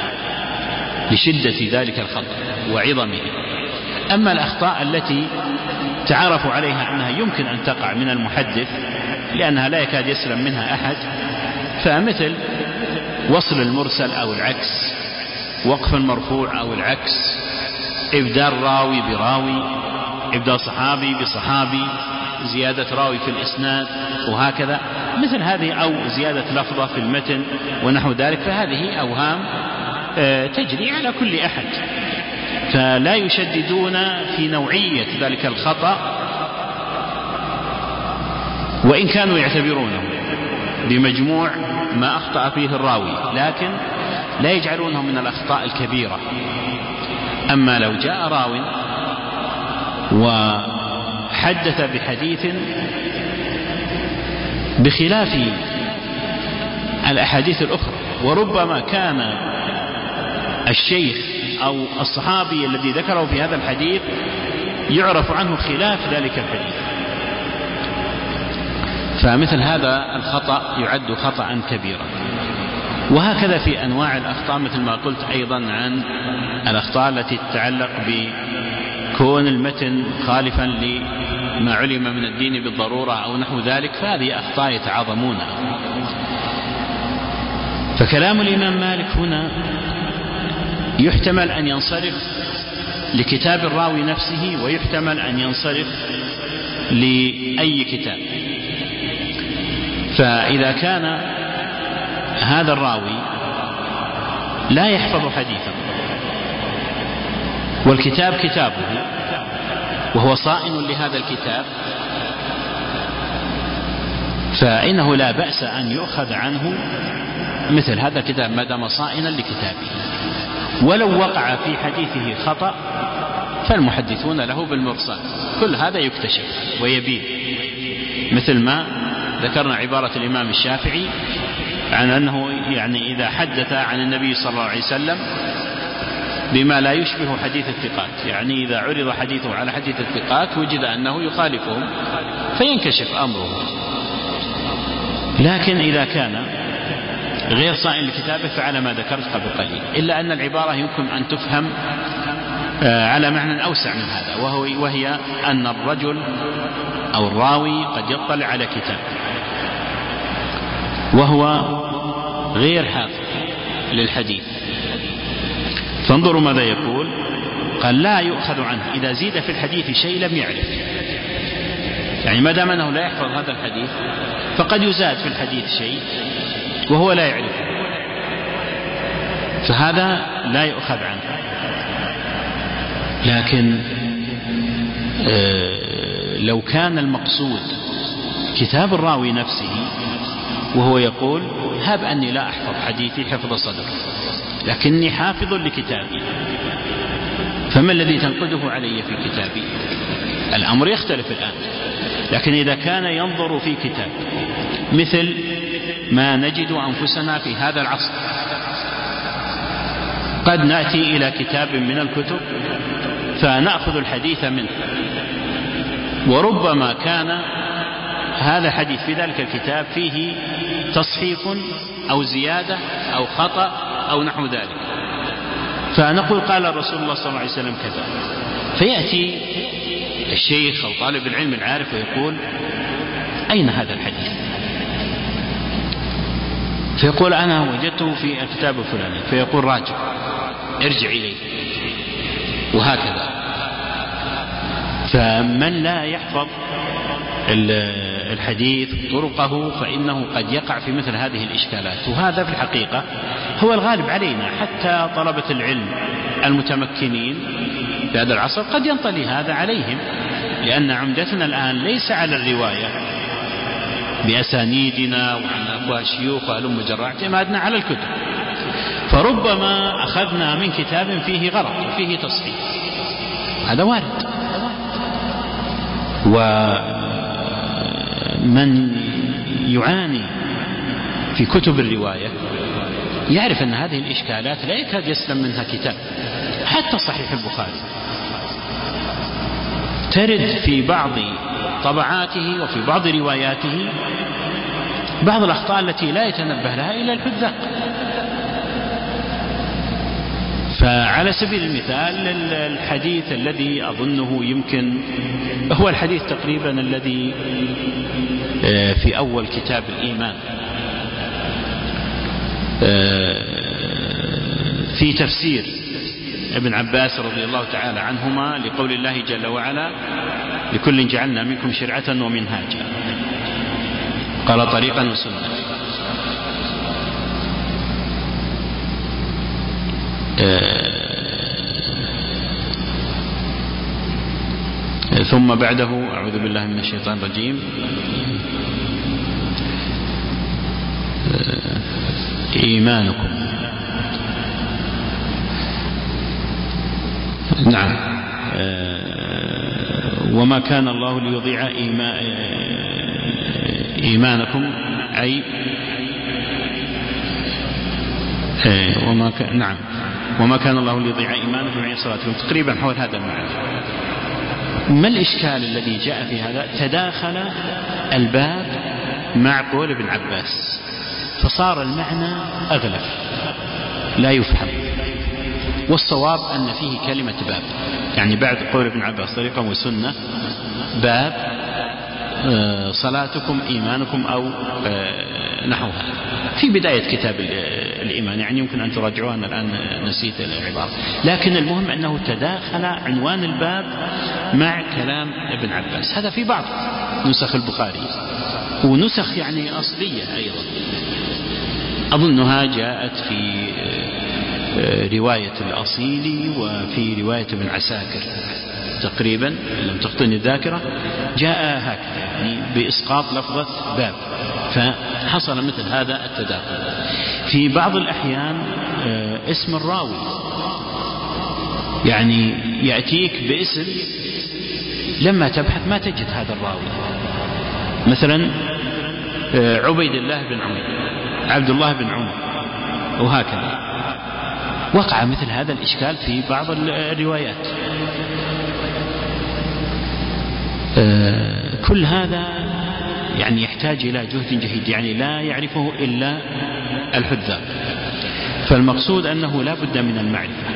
لشدة ذلك الخطأ وعظمه. أما الأخطاء التي تعرف عليها أنها يمكن أن تقع من المحدث لأنها لا يكاد يسلم منها أحد، فمثل وصل المرسل أو العكس، وقف المرفوع أو العكس، إبدال راوي براوي، إبدال صحابي بصحابي، زيادة راوي في الإسناد وهكذا، مثل هذه، أو زيادة لفظة في المتن ونحو ذلك. فهذه أوهام تجري على كل أحد، فلا يشددون في نوعية ذلك الخطأ وإن كانوا يعتبرونه بمجموع ما أخطأ فيه الراوي، لكن لا يجعلونه من الأخطاء الكبيرة. أما لو جاء راوي وحدث بحديث بخلاف الأحاديث الأخرى، وربما كان الشيخ أو الصحابي الذي ذكره في هذا الحديث يعرف عنه خلاف ذلك الحديث، فمثل هذا الخطأ يعد خطأ كبيرا. وهكذا في أنواع الأخطاء، مثل ما قلت أيضا عن الأخطاء التي تتعلق بكون المتن خالفا لما علم من الدين بالضرورة أو نحو ذلك، فهذه أخطاء يتعاظمونها. فكلام الإمام مالك هنا يحتمل أن ينصرف لكتاب الراوي نفسه، ويحتمل أن ينصرف لأي كتاب. فإذا كان هذا الراوي لا يحفظ حديثا والكتاب كتابه وهو صائن لهذا الكتاب، فإنه لا بأس أن يؤخذ عنه مثل هذا الكتاب ما دام صائنا لكتابه. ولو وقع في حديثه خطأ فالمحدثون له بالمرسال، كل هذا يكتشف ويبين، مثل ما ذكرنا عبارة الإمام الشافعي عن أنه يعني إذا حدث عن النبي صلى الله عليه وسلم بما لا يشبه حديث الثقات، يعني إذا عرض حديثه على حديث الثقات وجد أنه يخالفهم فينكشف أمره. لكن إذا كان غير صائن لكتابه فعلى ما ذكرت قبل قليل، إلا أن العبارة يمكن أن تفهم على معنى أوسع من هذا، وهو وهي أن الرجل أو الراوي قد يطلع على كتاب وهو غير حافظ للحديث، فانظروا ماذا يقول. قال لا يؤخذ عنه إذا زيد في الحديث شيء لم يعرف، يعني ما دام أنه لا يحفظ هذا الحديث فقد يزاد في الحديث شيء وهو لا يعرفه، فهذا لا يؤخذ عنه. لكن لو كان المقصود كتاب الراوي نفسه وهو يقول هب أني لا أحفظ حديثي حفظ صدر لكني حافظ لكتابي، فما الذي تنقده علي في كتابي؟ الأمر يختلف الآن. لكن إذا كان ينظر في كتاب مثل ما نجد أنفسنا في هذا العصر، قد نأتي إلى كتاب من الكتب فنأخذ الحديث منه. وربما كان هذا الحديث في ذلك الكتاب فيه تصحيف أو زيادة أو خطأ أو نحو ذلك، فنقول قال رسول الله صلى الله عليه وسلم كذا، فيأتي الشيخ أو طالب العلم العارف ويقول أين هذا الحديث؟ فيقول أنا وجدته في الكتاب الفلاني، فيقول راجع ارجع إليه، وهكذا. فمن لا يحفظ الحديث طرقه فإنه قد يقع في مثل هذه الإشكالات، وهذا في الحقيقة هو الغالب علينا، حتى طلبة العلم المتمكنين في هذا العصر قد ينطلي هذا عليهم، لأن عمدتنا الآن ليس على الرواية بأسانيدنا وعن أقوال الشيوخ وهلم جراء، اعتمادنا على الكتب، فربما أخذنا من كتاب فيه غلط وفيه تصحيح، هذا وارد. ومن يعاني في كتب الرواية يعرف أن هذه الإشكالات لا يكاد يسلم منها كتاب، حتى صحيح البخاري ترد في بعض طبعاته وفي بعض رواياته بعض الأخطاء التي لا يتنبه لها إلا الحذاق. فعلى سبيل المثال الحديث الذي أظنه يمكن هو الحديث تقريبا الذي في أول كتاب الإيمان في تفسير ابن عباس رضي الله تعالى عنهما لقول الله جل وعلا لكل جعلنا منكم شرعة ومنهاجا، قال طريقا وسنة. ثم بعده أعوذ بالله من الشيطان الرجيم إيمانكم، نعم، وما كان الله ليضيع إيمانكم، أي وما كان نعم وما كان الله ليضيع إيمانكم عن صلاتكم، تقريبا حول هذا المعنى. ما الإشكال الذي جاء في هذا؟ تداخل الباب مع قول ابن عباس، فصار المعنى أغلف لا يفهم، والصواب أن فيه كلمة باب، يعني بعد قول ابن عباس طريقا وسنة باب صلاتكم إيمانكم أو نحوها في بداية كتاب الإيمان، يعني يمكن أن تراجعوها، أنا الآن نسيت العبارة، لكن المهم أنه تداخل عنوان الباب مع كلام ابن عباس. هذا في بعض نسخ البخاري، ونسخ يعني أصلية أيضا أظنها جاءت في رواية الأصيلي وفي رواية ابن عساكر تقريبا لم تخطئني الذاكرة، جاء هكذا يعني بإسقاط لفظة باب، فحصل مثل هذا التداخل. في بعض الأحيان اسم الراوي يعني يأتيك باسم لما تبحث ما تجد هذا الراوي، مثلا عبيد الله بن عمر، عبد الله بن عمر، وهكذا. وقع مثل هذا الإشكال في بعض الروايات. كل هذا يعني يحتاج إلى جهد جهيد، يعني لا يعرفه إلا الحذاق، فالمقصود أنه لا بد من المعرفة.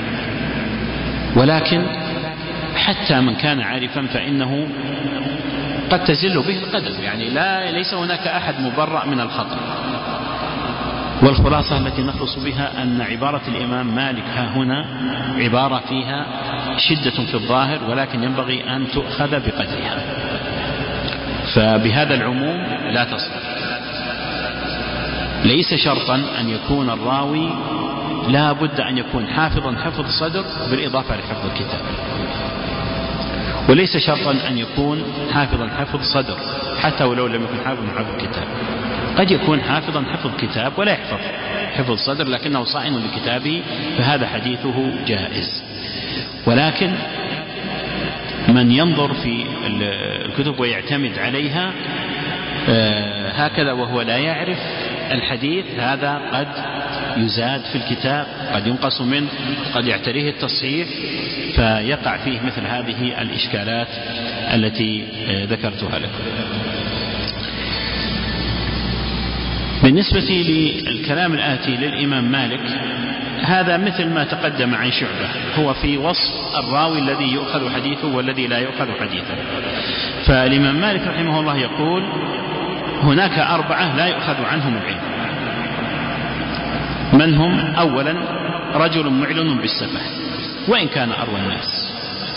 ولكن حتى من كان عارفا فإنه قد تزل به القدم، يعني لا ليس هناك أحد مبرأ من الخطأ. والخلاصة التي نخلص بها أن عبارة الإمام مالك ها هنا عبارة فيها شدة في الظاهر، ولكن ينبغي أن تؤخذ بقدرها، فبهذا العموم لا تصل. ليس شرطا أن يكون الراوي لا بد أن يكون حافظا حفظ صدر بالإضافة لحفظ الكتاب، وليس شرطا أن يكون حافظا حفظ صدر حتى ولو لم يكن حافظا حفظ كتاب. قد يكون حافظا حفظ كتاب ولا يحفظ حفظ صدر لكنه صائن لكتابه، فهذا حديثه جائز. ولكن من ينظر في الكتب ويعتمد عليها هكذا وهو لا يعرف الحديث، هذا قد يزاد في الكتاب، قد ينقص منه، قد يعتريه التصحيح، فيقع فيه مثل هذه الإشكالات التي ذكرتها لكم. بالنسبة للكلام الآتي للإمام مالك، هذا مثل ما تقدم عن شعبة، هو في وصف الراوي الذي يؤخذ حديثه والذي لا يؤخذ حديثه. فالإمام مالك رحمه الله يقول هناك أربعة لا يؤخذ عنهم العلم. من هم؟ أولا رجل معلن بالسفه وإن كان أروى الناس،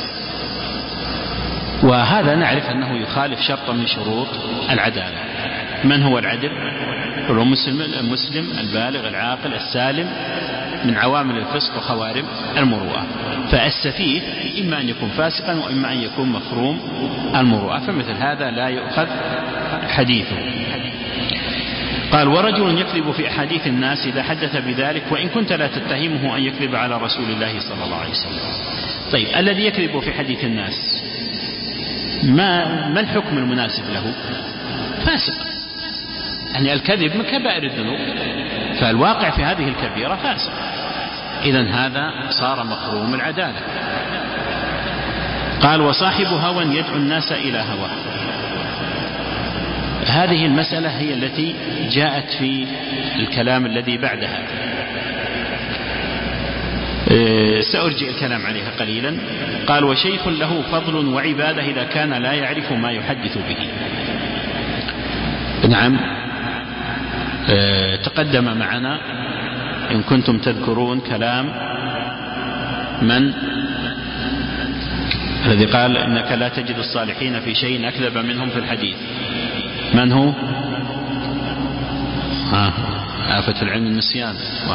وهذا نعرف أنه يخالف شرطا من شروط العدالة. من هو العدل؟ هو المسلم البالغ العاقل السالم من عوامل الفسق وخوارم المروءة. فالسفيه إما أن يكون فاسقا وإما أن يكون مخروم المروءة، فمثل هذا لا يؤخذ حديثه. قال ورجل يكذب في أحاديث الناس إذا حدث بذلك وإن كنت لا تتهمه أن يكذب على رسول الله صلى الله عليه وسلم. طيب الذي يكذب في حديث الناس ما, ما الحكم المناسب له؟ فاسق، يعني الكذب من كبائر الذنوب، فالواقع في هذه الكبيرة فاسق، إذن هذا صار مخروم العدالة. قال وصاحب هوى يدعو الناس إلى هواه. هذه المسألة هي التي جاءت في الكلام الذي بعدها، سأرجئ الكلام عليها قليلا. قال وشيخ له فضل وعبادة إذا كان لا يعرف ما يحدث به. نعم، تقدم معنا إن كنتم تذكرون كلام من الذي قال إنك لا تجد الصالحين في شيء أكذب منهم في الحديث. من هو؟ آه. آفة العلم النسيان.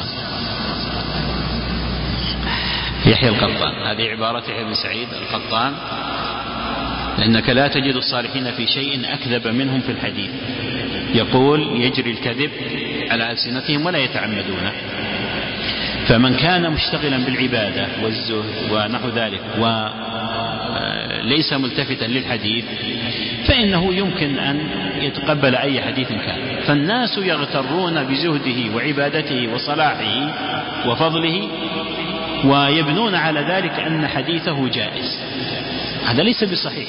يحيى القطان، هذه عبارة يحيى بن سعيد القطان، لأنك لا تجد الصالحين في شيء أكذب منهم في الحديث. يقول يجري الكذب على ألسنتهم ولا يتعمدونه. فمن كان مشتغلا بالعبادة والزهد ونحو ذلك وليس ملتفتا للحديث فإنه يمكن أن يتقبل أي حديث كان. فالناس يغترون بزهده وعبادته وصلاحه وفضله ويبنون على ذلك أن حديثه جائز. هذا ليس بصحيح،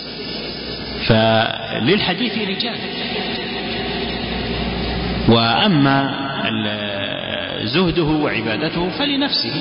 فللحديث رجال. وأما زهده وعبادته فلنفسه.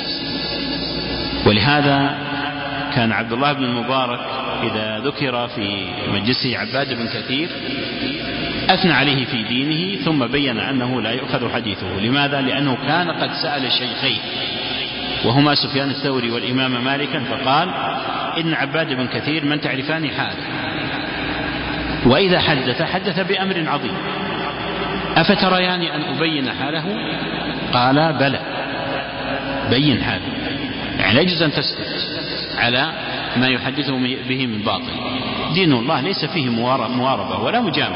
ولهذا كان عبد الله بن المبارك إذا ذكر في مجلسه عباد بن كثير أثنى عليه في دينه ثم بين أنه لا يؤخذ حديثه. لماذا؟ لأنه كان قد سأل الشيخين وهما سفيان الثوري والإمام مالكا فقال إن عباد بن كثير من تعرفان حاله، وإذا حدث حدث بأمر عظيم، أفتريان أن أبين حاله؟ قال بلى، بين حاله، يعني لا يجوز أن تسكت على ما يحدثه به من باطل. دين الله ليس فيه مواربة ولا مجاملة،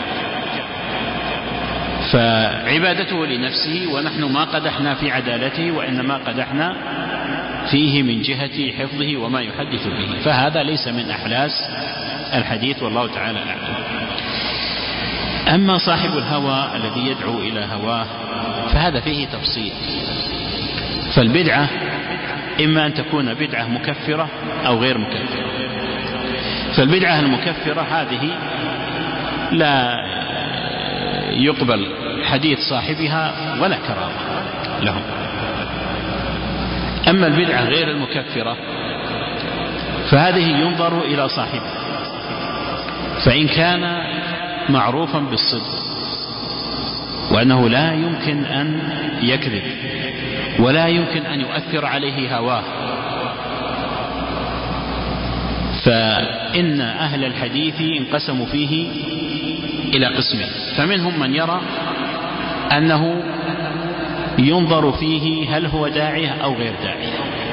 فعبادته لنفسه ونحن ما قدحنا في عدالته وإنما قدحنا فيه من جهة حفظه وما يحدث به، فهذا ليس من أحلاس الحديث والله تعالى أعلم. أما صاحب الهوى الذي يدعو إلى هواه فهذا فيه تفصيل. فالبدعة إما أن تكون بدعة مكفرة أو غير مكفرة. فالبدعة المكفرة هذه لا يقبل حديث صاحبها ولا كرامة لهم. أما البدعة غير المكفرة فهذه ينظر إلى صاحبها، فإن كان معروفا بالصدق وأنه لا يمكن أن يكذب ولا يمكن أن يؤثر عليه هواه، فإن أهل الحديث انقسموا فيه إلى قسمين. فمنهم من يرى أنه ينظر فيه هل هو داعية أو غير داعية،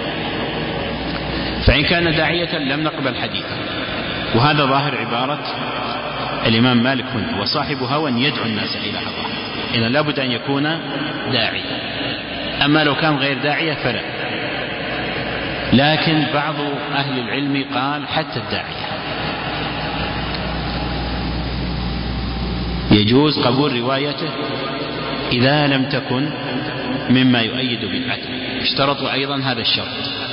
فإن كان داعية لم نقبل حديثه، وهذا ظاهر عبارة الإمام مالك هنا، وصاحب هوى يدعو الناس إلى هواه، إذا لابد أن يكون داعية. أما لو كان غير داعية فلا. لكن بعض أهل العلم قال حتى الداعية يجوز قبول روايته إذا لم تكن مما يؤيد بدعته. اشترطوا أيضا هذا الشرط،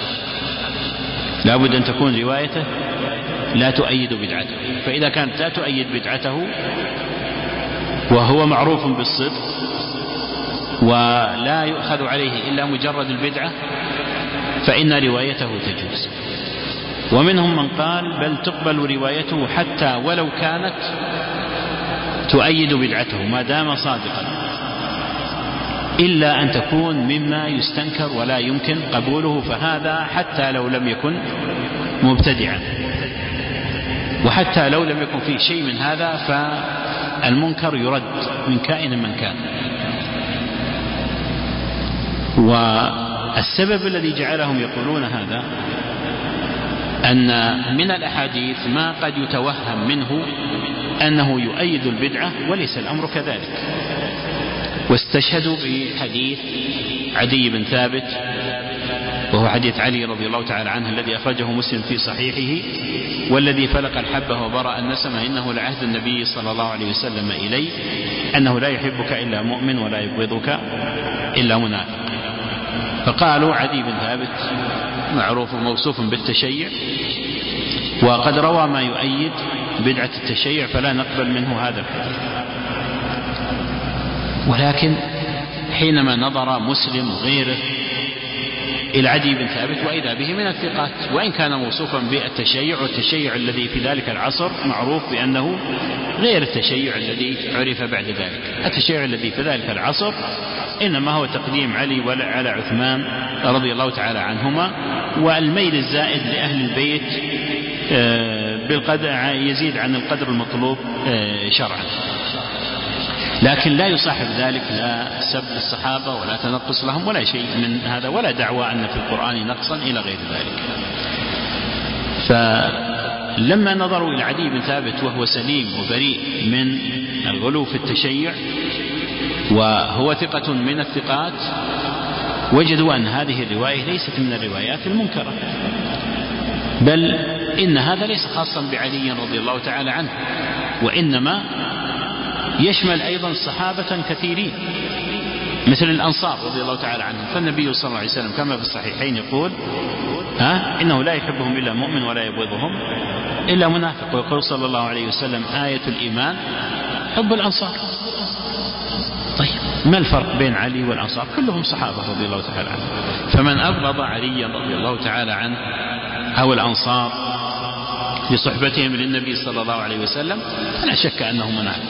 لا بد أن تكون روايته لا تؤيد بدعته. فإذا كانت لا تؤيد بدعته وهو معروف بالصدق ولا يؤخذ عليه إلا مجرد البدعة فإن روايته تجوز. ومنهم من قال بل تقبل روايته حتى ولو كانت تؤيد بدعته ما دام صادقا، إلا أن تكون مما يستنكر ولا يمكن قبوله، فهذا حتى لو لم يكن مبتدعا، وحتى لو لم يكن فيه شيء من هذا فالمنكر يرد من كائن من كان. والسبب الذي جعلهم يقولون هذا أن من الأحاديث ما قد يتوهم منه أنه يؤيد البدعة وليس الأمر كذلك. واستشهدوا بحديث عدي بن ثابت، وهو حديث علي رضي الله تعالى عنه الذي أخرجه مسلم في صحيحه: والذي فلق الحبة وبرأ النسمة إنه لعهد النبي صلى الله عليه وسلم إلي أنه لا يحبك إلا مؤمن ولا يبغضك إلا منافق. فقالوا عدي بن ثابت معروف موصوف بالتشيع وقد روى ما يؤيد بدعة التشيع فلا نقبل منه هذا الحديث. ولكن حينما نظر مسلم وغيره إلى عدي بن ثابت وإذا به من الثقات، وإن كان موصوفا بالتشيع، والتشيع الذي في ذلك العصر معروف بأنه غير التشيع الذي عرف بعد ذلك. التشيع الذي في ذلك العصر إنما هو تقديم علي على عثمان رضي الله تعالى عنهما، والميل الزائد لأهل البيت بالقدر يزيد عن القدر المطلوب شرعا. لكن لا يصاحب ذلك لا سب الصحابة ولا تنقص لهم ولا شيء من هذا، ولا دعوى أن في القرآن نقصا إلى غير ذلك. فلما نظروا إلى عدي بن ثابت وهو سليم وبريء من الغلو في التشيع وهو ثقة من الثقات، وجدوا أن هذه الرواية ليست من الروايات المنكرة، بل إن هذا ليس خاصا بعلي رضي الله تعالى عنه، وإنما يشمل أيضا صحابة كثيرين مثل الأنصار رضي الله تعالى عنهم. فالنبي صلى الله عليه وسلم كما في الصحيحين يقول ها إنه لا يحبهم إلا مؤمن ولا يبغضهم إلا منافق. ويقول صلى الله عليه وسلم آية الإيمان حب الأنصار. طيب ما الفرق بين علي والأنصار؟ كلهم صحابة رضي الله تعالى عنهم. فمن أبغض عليا رضي الله تعالى عنه أو الأنصار لصحبتهم للنبي صلى الله عليه وسلم فلا شك أنه منافق.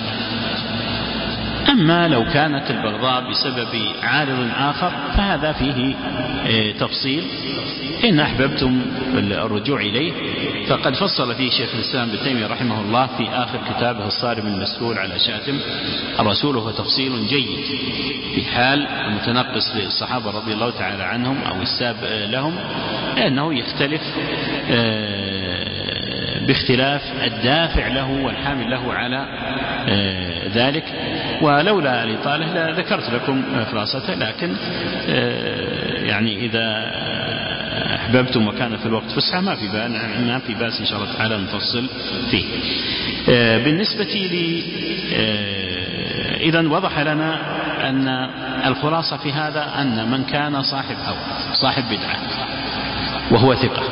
أما لو كانت البغضاء بسبب عارض آخر فهذا فيه تفصيل، إن أحببتم الرجوع إليه فقد فصل فيه شيخ الإسلام ابن تيمية رحمه الله في آخر كتابه الصارم المسلول على شاتم الرسول، وهو تفصيل جيد في حال المتنقص للصحابة رضي الله تعالى عنهم أو الساب لهم، لأنه يختلف باختلاف الدافع له والحامل له على ذلك. ولولا الإطالة لذكرت لكم خلاصته، لكن يعني إذا أحببتم وكان في الوقت فسحة ما في باس ما في باس إن شاء الله تعالى نفصل فيه. بالنسبة لي إذن وضح لنا أن الخلاصة في هذا أن من كان صاحب هوى صاحب بدعة وهو ثقة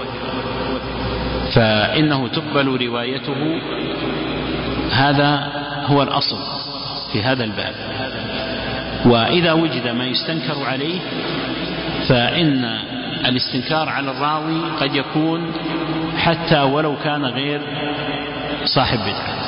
فإنه تقبل روايته، هذا هو الأصل في هذا الباب. وإذا وجد ما يستنكر عليه فإن الاستنكار على الراوي قد يكون حتى ولو كان غير صاحب بدعة،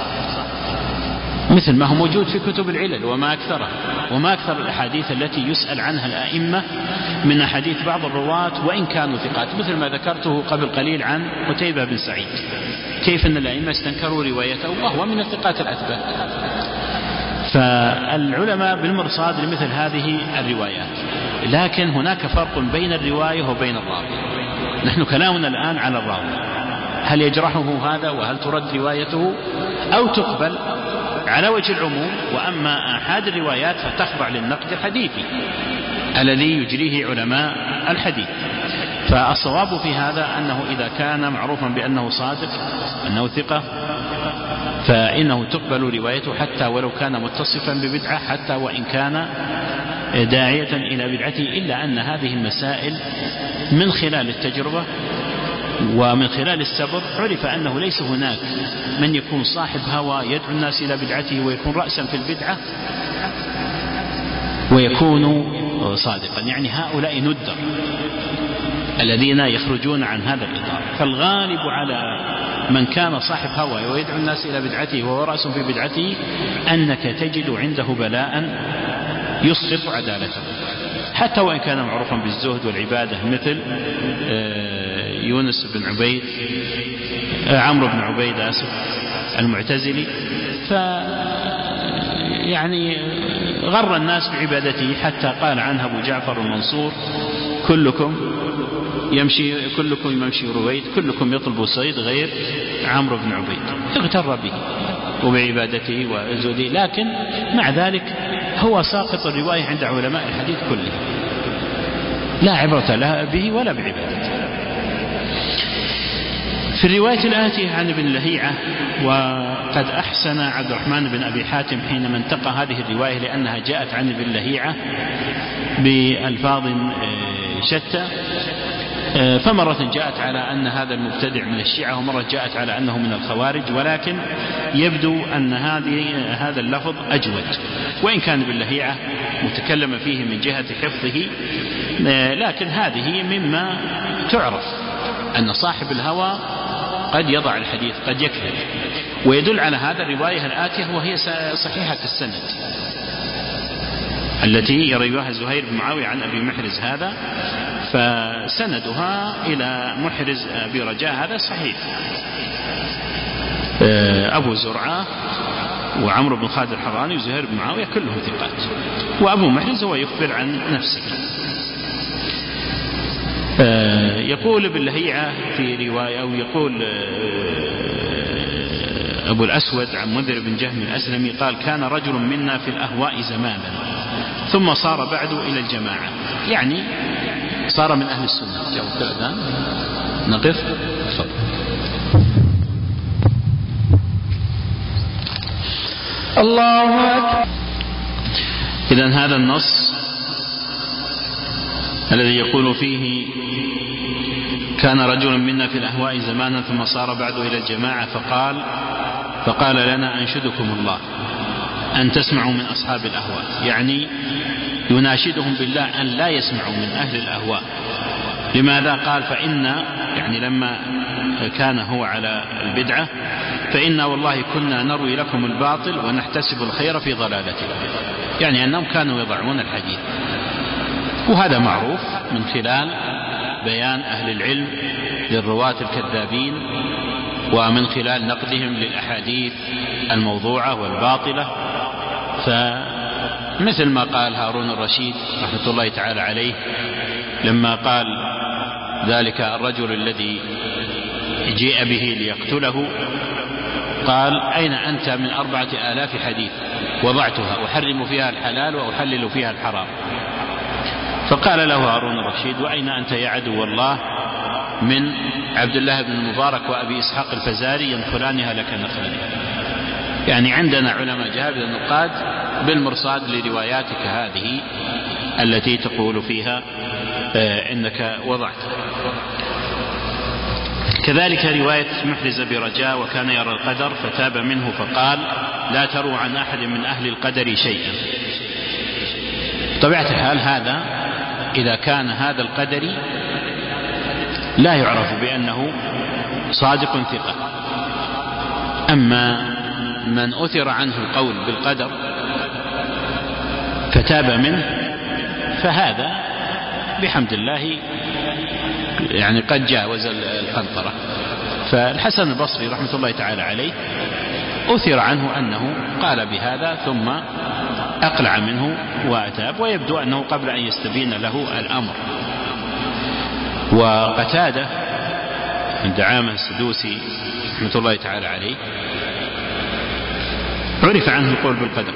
مثل ما هو موجود في كتب العلل وما أكثرها وما أكثر الأحاديث التي يسأل عنها الآئمة من أحاديث بعض الرواة وإن كانوا ثقات، مثل ما ذكرته قبل قليل عن قتيبة بن سعيد، كيف أن الآئمة استنكروا روايته وهو من الثقات الأثبات. فالعلماء بالمرصاد لمثل هذه الروايات، لكن هناك فرق بين الرواية وبين الراوي. نحن كلامنا الآن على الراوي، هل يجرحه هذا وهل ترد روايته أو تقبل على وجه العموم. وأما أحد الروايات فتخضع للنقد الحديثي الذي يجريه علماء الحديث. فالصواب في هذا أنه إذا كان معروفا بأنه صادق أنه ثقة فإنه تقبل روايته حتى ولو كان متصفا ببدعة، حتى وإن كان داعية إلى بدعته، إلا أن هذه المسائل من خلال التجربة ومن خلال السبر عرف أنه ليس هناك من يكون صاحب هوى يدعو الناس إلى بدعته ويكون رأسا في البدعة ويكون صادقا. يعني هؤلاء ندر الذين يخرجون عن هذا الإطار. فالغالب على من كان صاحب هوى ويدعو الناس إلى بدعته وهو رأس في بدعته أنك تجد عنده بلاء يسقط عدالته، حتى وإن كان معروفا بالزهد والعبادة، مثل يونس بن عبيد عمرو بن عبيد آسف المعتزلي، ف يعني غر الناس بعبادته حتى قال عنها أبو جعفر المنصور: كلكم يمشي كلكم يمشي رويد، كلكم يطلب صيد غير عمرو بن عبيد. اغتر به وبعبادته وزهده، لكن مع ذلك هو ساقط الرواية عند علماء الحديث كله، لا عبرة لها به ولا بعبادته. في الرواية الآتية عن ابن لهيعة: وقد أحسن عبد الرحمن بن أبي حاتم حينما انتقى هذه الرواية لأنها جاءت عن ابن لهيعة بألفاظ شتى، فمرة جاءت على أن هذا المبتدع من الشيعة، ومرة جاءت على أنه من الخوارج، ولكن يبدو أن هذه هذا اللفظ أجود، وإن كان ابن لهيعة متكلم فيه من جهة حفظه، لكن هذه مما تعرف أن صاحب الهوى قد يضع الحديث، قد يكذب. ويدل على هذا الرواية الآتية وهي صحيحة السند التي يرويها زهير بن معاوية عن أبي محرز هذا، فسندها إلى محرز أبي رجاء هذا صحيح. أبو زرعة وعمرو بن خالد الحراني وزهير بن معاوية كلهم ثقات، وأبو محرز هو يخبر عن نفسه. يقول ابن لهيعة في رواية، أو يقول أبو الأسود عن منذر بن جهم الأسلمي قال: كان رجل منا في الأهواء زمانا ثم صار بعد إلى الجماعة، يعني صار من أهل السنة. جاءوا كذا نقف. الله أكبر. إذن هذا النص الذي يقول فيه: كان رجل منا في الأهواء زمانا ثم صار بعد إلى الجماعة فقال فقال لنا: أنشدكم الله أن تسمعوا من أصحاب الأهواء، يعني يناشدهم بالله أن لا يسمعوا من أهل الأهواء. لماذا؟ قال: فإن يعني لما كان هو على البدعة فإنا والله كنا نروي لكم الباطل ونحتسب الخير في ضلالته، يعني أنهم كانوا يضعون الحديث، وهذا معروف من خلال بيان أهل العلم للرواة الكذابين، ومن خلال نقدهم للأحاديث الموضوعة والباطلة. فمثل ما قال هارون الرشيد رحمة الله تعالى عليه لما قال ذلك الرجل الذي جيء به ليقتله، قال: أين أنت من أربعة آلاف حديث وضعتها أحرم فيها الحلال وأحلل فيها الحرام؟ فقال له هارون الرشيد: وأين أنت يا عدو الله من عبد الله بن المبارك وأبي إسحاق الفزاري ينخلانها لك نخلا؟ يعني عندنا علماء جهابذة النقاد بالمرصاد لرواياتك هذه التي تقول فيها آه إنك وضعت. كذلك رواية محرز برجاء: وكان يرى القدر فتاب منه فقال: لا تروا عن أحد من أهل القدر شيئا. طبيعة الحال هذا إذا كان هذا القدري لا يعرف بأنه صادق ثقة. أما من أثر عنه القول بالقدر فتاب منه فهذا بحمد الله يعني قد جاوز القنطرة. فالحسن البصري رحمة الله تعالى عليه أثر عنه أنه قال بهذا ثم أقلع منه وأتاب، ويبدو أنه قبل أن يستبين له الأمر. وقتادة من دعامة السدوسي رحمة الله تعالى عليه عرف عنه القول بالقدر،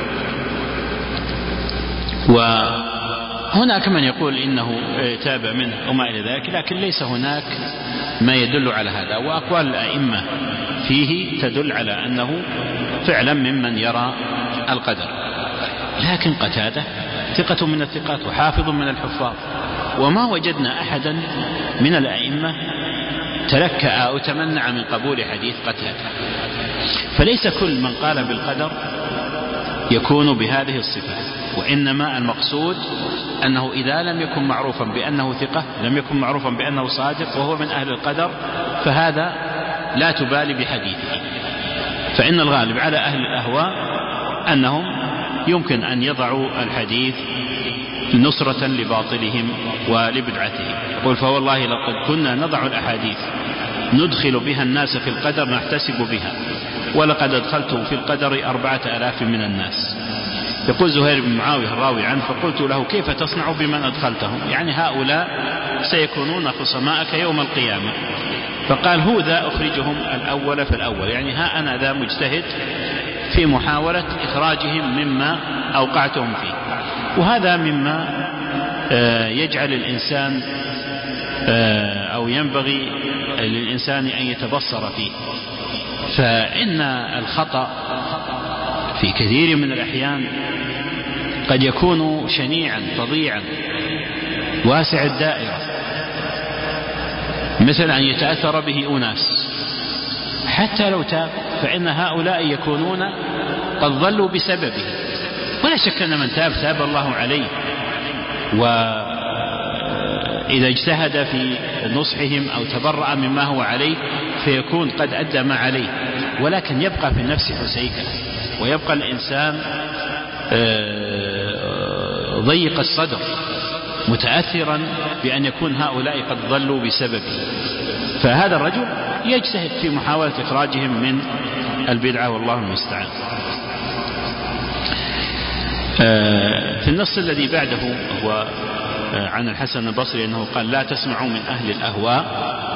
وهناك من يقول إنه تاب منه وما إلى ذلك، لكن ليس هناك ما يدل على هذا. وأقوال الأئمة فيه تدل على أنه فعلا ممن يرى القدر. لكن قتادة ثقة من الثقات وحافظ من الحفاظ، وما وجدنا أحدا من الأئمة تلكأ أو تمنع من قبول حديث قتادة. فليس كل من قال بالقدر يكون بهذه الصفة، وإنما المقصود أنه إذا لم يكن معروفا بأنه ثقة، لم يكن معروفا بأنه صادق وهو من أهل القدر، فهذا لا تبالي بحديثه. فإن الغالب على أهل الأهواء أنهم يمكن أن يضعوا الحديث نصرة لباطلهم ولبدعتهم. قل فوالله لقد كنا نضع الأحاديث ندخل بها الناس في القدر نحتسب بها، ولقد أدخلت في القدر أربعة آلاف من الناس. يقول زهير بن معاوية الراوي عنه: فقلت له كيف تصنع بمن أدخلتهم؟ يعني هؤلاء سيكونون خصماءك يوم القيامة. فقال: هو ذا أخرجهم الأول فالأول، يعني ها أنا ذا مجتهد في محاولة إخراجهم مما أوقعتهم فيه. وهذا مما يجعل الإنسان أو ينبغي للإنسان أن يتبصر فيه. فإن الخطأ في كثير من الأحيان قد يكون شنيعا فظيعا واسع الدائرة، مثل أن يتأثر به أناس حتى لو تاب، فإن هؤلاء يكونون قد ضلوا بسببه. ولا شك أن من تاب تاب الله عليه، وإذا اجتهد في نصحهم أو تبرأ مما هو عليه فيكون قد أدى ما عليه. ولكن يبقى في النفس حسيكة، ويبقى الإنسان ضيق الصدر متأثرا بأن يكون هؤلاء قد ضلوا بسببه. فهذا الرجل يجتهد في محاولة إخراجهم من البدعة، والله المستعان. في النص الذي بعده هو عن الحسن البصري أنه قال: لا تسمعوا من أهل الأهواء.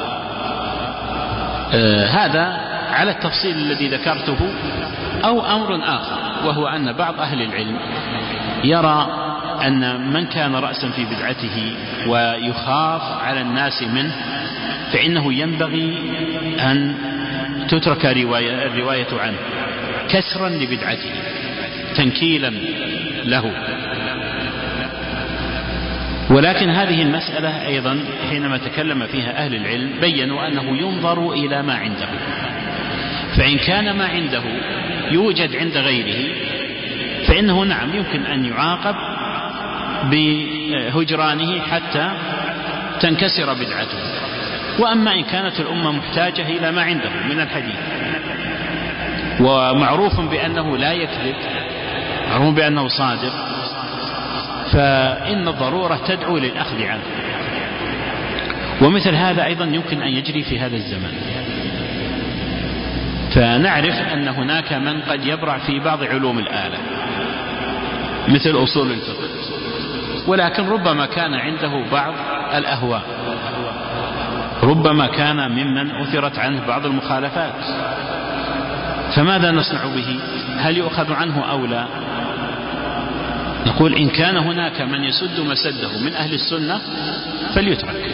هذا على التفصيل الذي ذكرته، أو أمر آخر، وهو أن بعض أهل العلم يرى أن من كان رأسا في بدعته ويخاف على الناس منه فإنه ينبغي أن تترك رواية الرواية عنه كسرا لبدعته، تنكيلا له. ولكن هذه المسألة أيضا حينما تكلم فيها أهل العلم بيّنوا أنه ينظر إلى ما عنده، فإن كان ما عنده يوجد عند غيره فإنه نعم يمكن أن يعاقب بهجرانه حتى تنكسر بدعته. وأما إن كانت الأمة محتاجة إلى ما عنده من الحديث ومعروف بأنه لا يكذب، معروف بأنه صادق، فإن الضرورة تدعو للأخذ عنه. ومثل هذا أيضا يمكن أن يجري في هذا الزمان. فنعرف أن هناك من قد يبرع في بعض علوم الآلة مثل أصول الفقه، ولكن ربما كان عنده بعض الأهواء، ربما كان ممن أثرت عنه بعض المخالفات. فماذا نصنع به؟ هل يؤخذ عنه أو لا؟ نقول إن كان هناك من يسد مسده من أهل السنة فليترك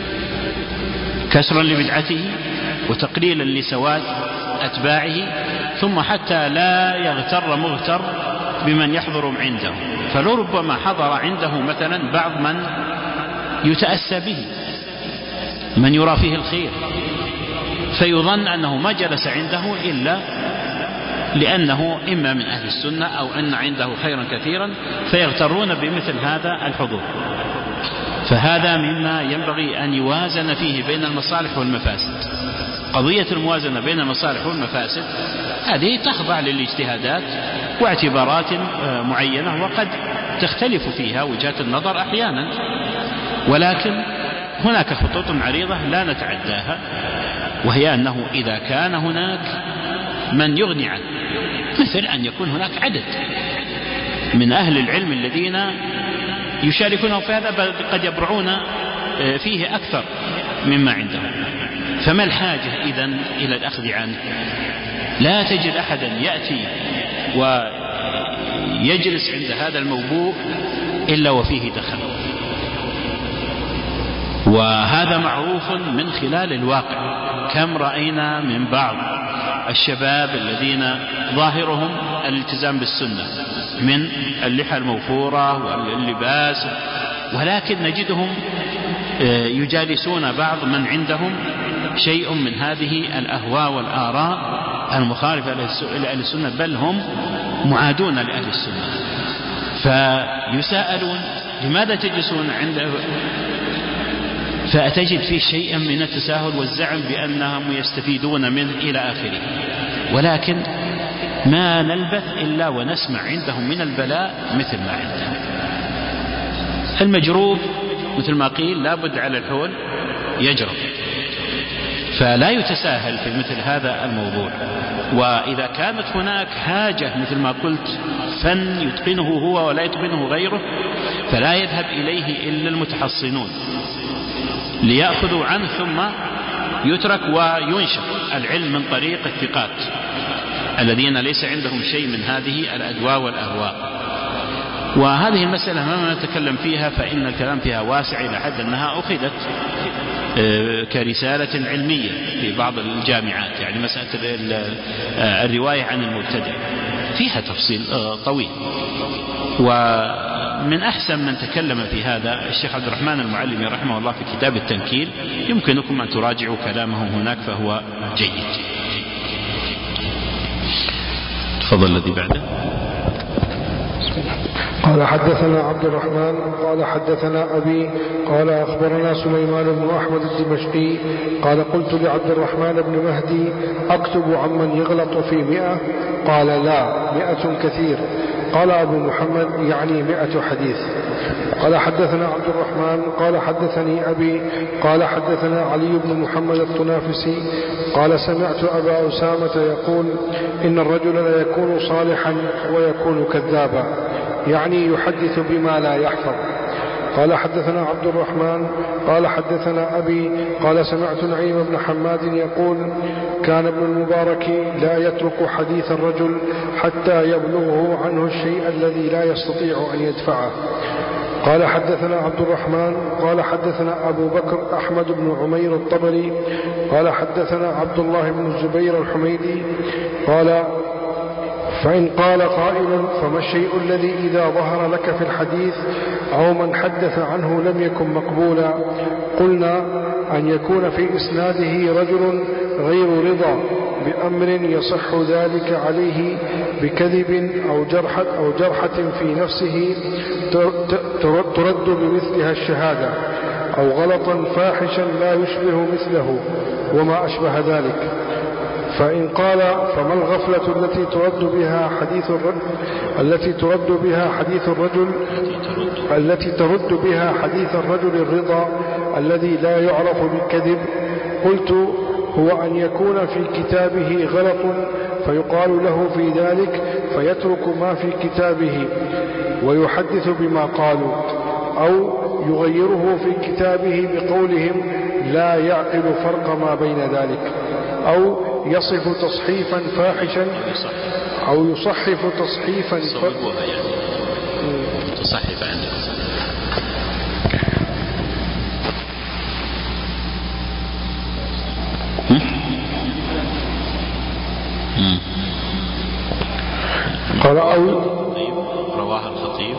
كسرا لبدعته وتقليلا لسواد أتباعه، ثم حتى لا يغتر مغتر بمن يحضر عنده. فلربما حضر عنده مثلا بعض من يتأسى به، من يرى فيه الخير، فيظن أنه ما جلس عنده إلا لأنه إما من أهل السنة أو أن عنده خيرا كثيرا، فيغترون بمثل هذا الحضور. فهذا مما ينبغي أن يوازن فيه بين المصالح والمفاسد. قضية الموازنة بين المصالح والمفاسد هذه تخضع للاجتهادات واعتبارات معينة، وقد تختلف فيها وجهات النظر أحيانا، ولكن هناك خطوط عريضة لا نتعداها، وهي أنه إذا كان هناك من يغني عنه، مثل أن يكون هناك عدد من أهل العلم الذين يشاركونه في هذا، بل قد يبرعون فيه أكثر مما عندهم، فما الحاجة إذن إلى الأخذ عنه؟ لا تجد أحدا يأتي ويجلس عند هذا الموضوع إلا وفيه دخل. وهذا معروف من خلال الواقع، كم رأينا من بعض الشباب الذين ظاهرهم الالتزام بالسنة من اللحى الموفورة واللباس، ولكن نجدهم يجالسون بعض من عندهم شيء من هذه الأهواء والآراء المخالفة لأهل السنة، بل هم معادون لأهل السنة. فيسألون لماذا تجلسون عنده، فتجد فيه شيئا من التساهل والزعم بأنهم يستفيدون منه إلى آخره، ولكن ما نلبث إلا ونسمع عندهم من البلاء مثل ما عندهم. المجروب مثل ما قيل لابد على الحول يجرب، فلا يتساهل في مثل هذا الموضوع. وإذا كانت هناك حاجة مثل ما قلت فن يتقنه هو ولا يتقنه غيره، فلا يذهب إليه إلا المتحصنون ليأخذوا عنه، ثم يترك وينشر العلم من طريق الثقات الذين ليس عندهم شيء من هذه الأدواء والأهواء. وهذه المسألة ما نتكلم فيها، فإن الكلام فيها واسع إلى حد أنها أخذت كرسالة علمية في بعض الجامعات، يعني مسألة الرواية عن المبتدع فيها تفصيل طويل. ومن أحسن من تكلم في هذا الشيخ عبد الرحمن المعلمي رحمه الله في كتاب التنكيل، يمكنكم أن تراجعوا كلامه هناك فهو جيد. تفضل الذي بعده. قال حدثنا عبد الرحمن قال حدثنا أبي قال أخبرنا سليمان بن أحمد الدمشقي قال قلت لعبد الرحمن بن مهدي أكتب عمن يغلط في مئة؟ قال لا، مئة كثير. قال أبو محمد يعني مئة حديث. قال حدثنا عبد الرحمن قال حدثني أبي قال حدثنا علي بن محمد الطنافسي قال سمعت أبا أسامة يقول إن الرجل لا يكون صالحا ويكون كذابا، يعني يحدث بما لا يحفظ. قال حدثنا عبد الرحمن قال حدثنا أبي قال سمعت نعيم بن حماد يقول كان ابن المبارك لا يترك حديث الرجل حتى يبلغه عنه الشيء الذي لا يستطيع أن يدفعه. قال حدثنا عبد الرحمن قال حدثنا أبو بكر أحمد بن عمير الطبري قال حدثنا عبد الله بن الزبير الحميدي قال فإن قال قائل فما الشيء الذي إذا ظهر لك في الحديث أو من حدث عنه لم يكن مقبولا؟ قلنا أن يكون في إسناده رجل غير رضا بأمر يصح ذلك عليه بكذب أو جرحة, أو جرحة في نفسه ترد بمثلها الشهادة، أو غلطا فاحشا لا يشبه مثله وما أشبه ذلك. فإن قال فما الغفلة التي ترد بها حديث الرجل التي ترد بها حديث الرجل التي ترد بها حديث الرجل الرضا الذي لا يعرف بالكذب؟ قلت هو أن يكون في كتابه غلط فيقال له في ذلك فيترك ما في كتابه ويحدث بما قالوا، أو يغيره في كتابه بقولهم لا يعقل فرق ما بين ذلك، أو يصف تصحيفا فاحشا أو يصحف تصحيفا صوبوها يعني تصحف عندك. قال أو رواه الخطيب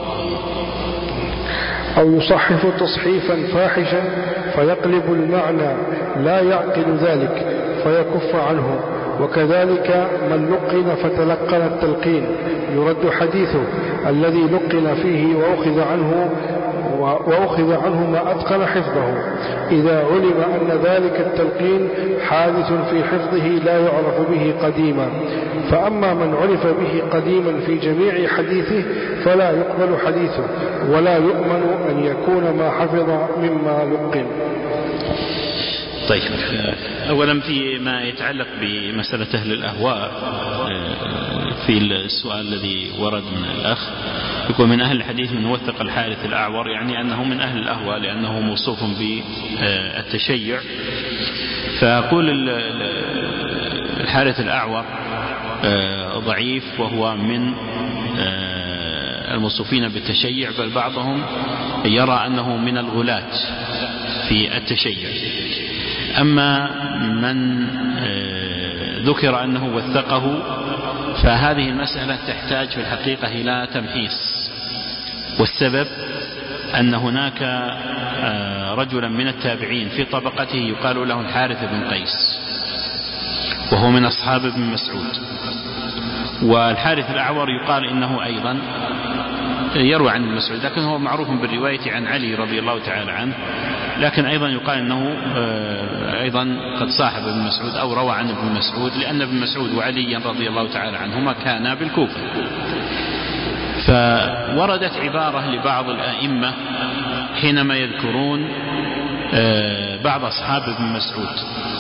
أو يصحف تصحيفا فاحشا فيقلب المعنى لا يعقل ذلك فيكف عنه. وكذلك من لقن فتلقن التلقين يرد حديثه الذي لقن فيه وأخذ عنه وأخذ عنه ما أتقن حفظه إذا علم أن ذلك التلقين حادث في حفظه لا يعرف به قديما. فأما من عرف به قديما في جميع حديثه فلا يقبل حديثه ولا يؤمن أن يكون ما حفظ مما لقن. طيب، أولا فيما يتعلق بمسألة أهل الأهواء في السؤال الذي ورد من الأخ، يكون من أهل الحديث من وثق الحارث الأعور، يعني أنه من أهل الأهواء لأنه موصوف بالتشيع. فأقول الحارث الأعور ضعيف وهو من الموصوفين بالتشيع، بل بعضهم يرى أنه من الغلاة في التشيع. أما من ذكر أنه وثقه، فهذه المسألة تحتاج في الحقيقة إلى تمحيص. والسبب أن هناك رجلا من التابعين في طبقته يقال له الحارث بن قيس، وهو من أصحاب ابن مسعود. والحارث الأعور يقال إنه أيضا يروى عن ابن مسعود، لكن هو معروف بالرواية عن علي رضي الله تعالى عنه، لكن أيضا يقال أنه أيضا قد صاحب ابن مسعود أو روى عن ابن مسعود، لأن ابن مسعود وعلي رضي الله تعالى عنهما كانا بالكوفة. فوردت عبارة لبعض الآئمة حينما يذكرون بعض أصحاب ابن مسعود،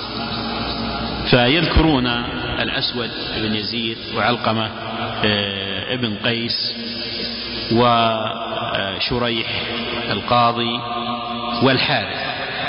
فيذكرون الأسود بن يزيد وعلقمة ابن قيس وشريح القاضي والحارث.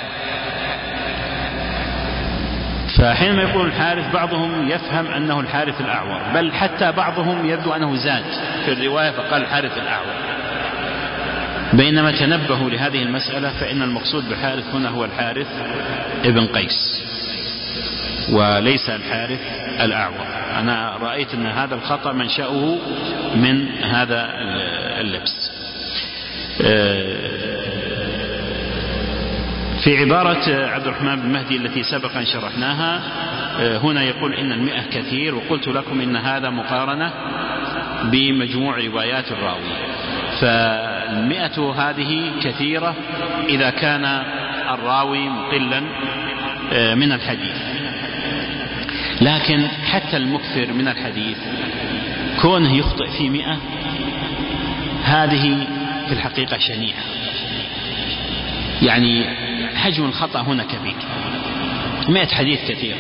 فحينما يقول الحارث بعضهم يفهم أنه الحارث الأعور، بل حتى بعضهم يبدو أنه زاد في الرواية فقال الحارث الأعور، بينما تنبهوا لهذه المسألة فإن المقصود بالحارث هنا هو الحارث ابن قيس وليس الحارث الأعور. أنا رأيت أن هذا الخطأ منشأه من هذا اللبس. في عبارة عبد الرحمن بن مهدي التي سبقا شرحناها هنا يقول إن المئة كثير، وقلت لكم إن هذا مقارنة بمجموع روايات الراوي، فالمئة هذه كثيرة إذا كان الراوي مقلا من الحديث، لكن حتى المكثر من الحديث كونه يخطئ في مئة هذه في الحقيقة شنيعة، يعني حجم الخطأ هنا كبير. مئة حديث كثير،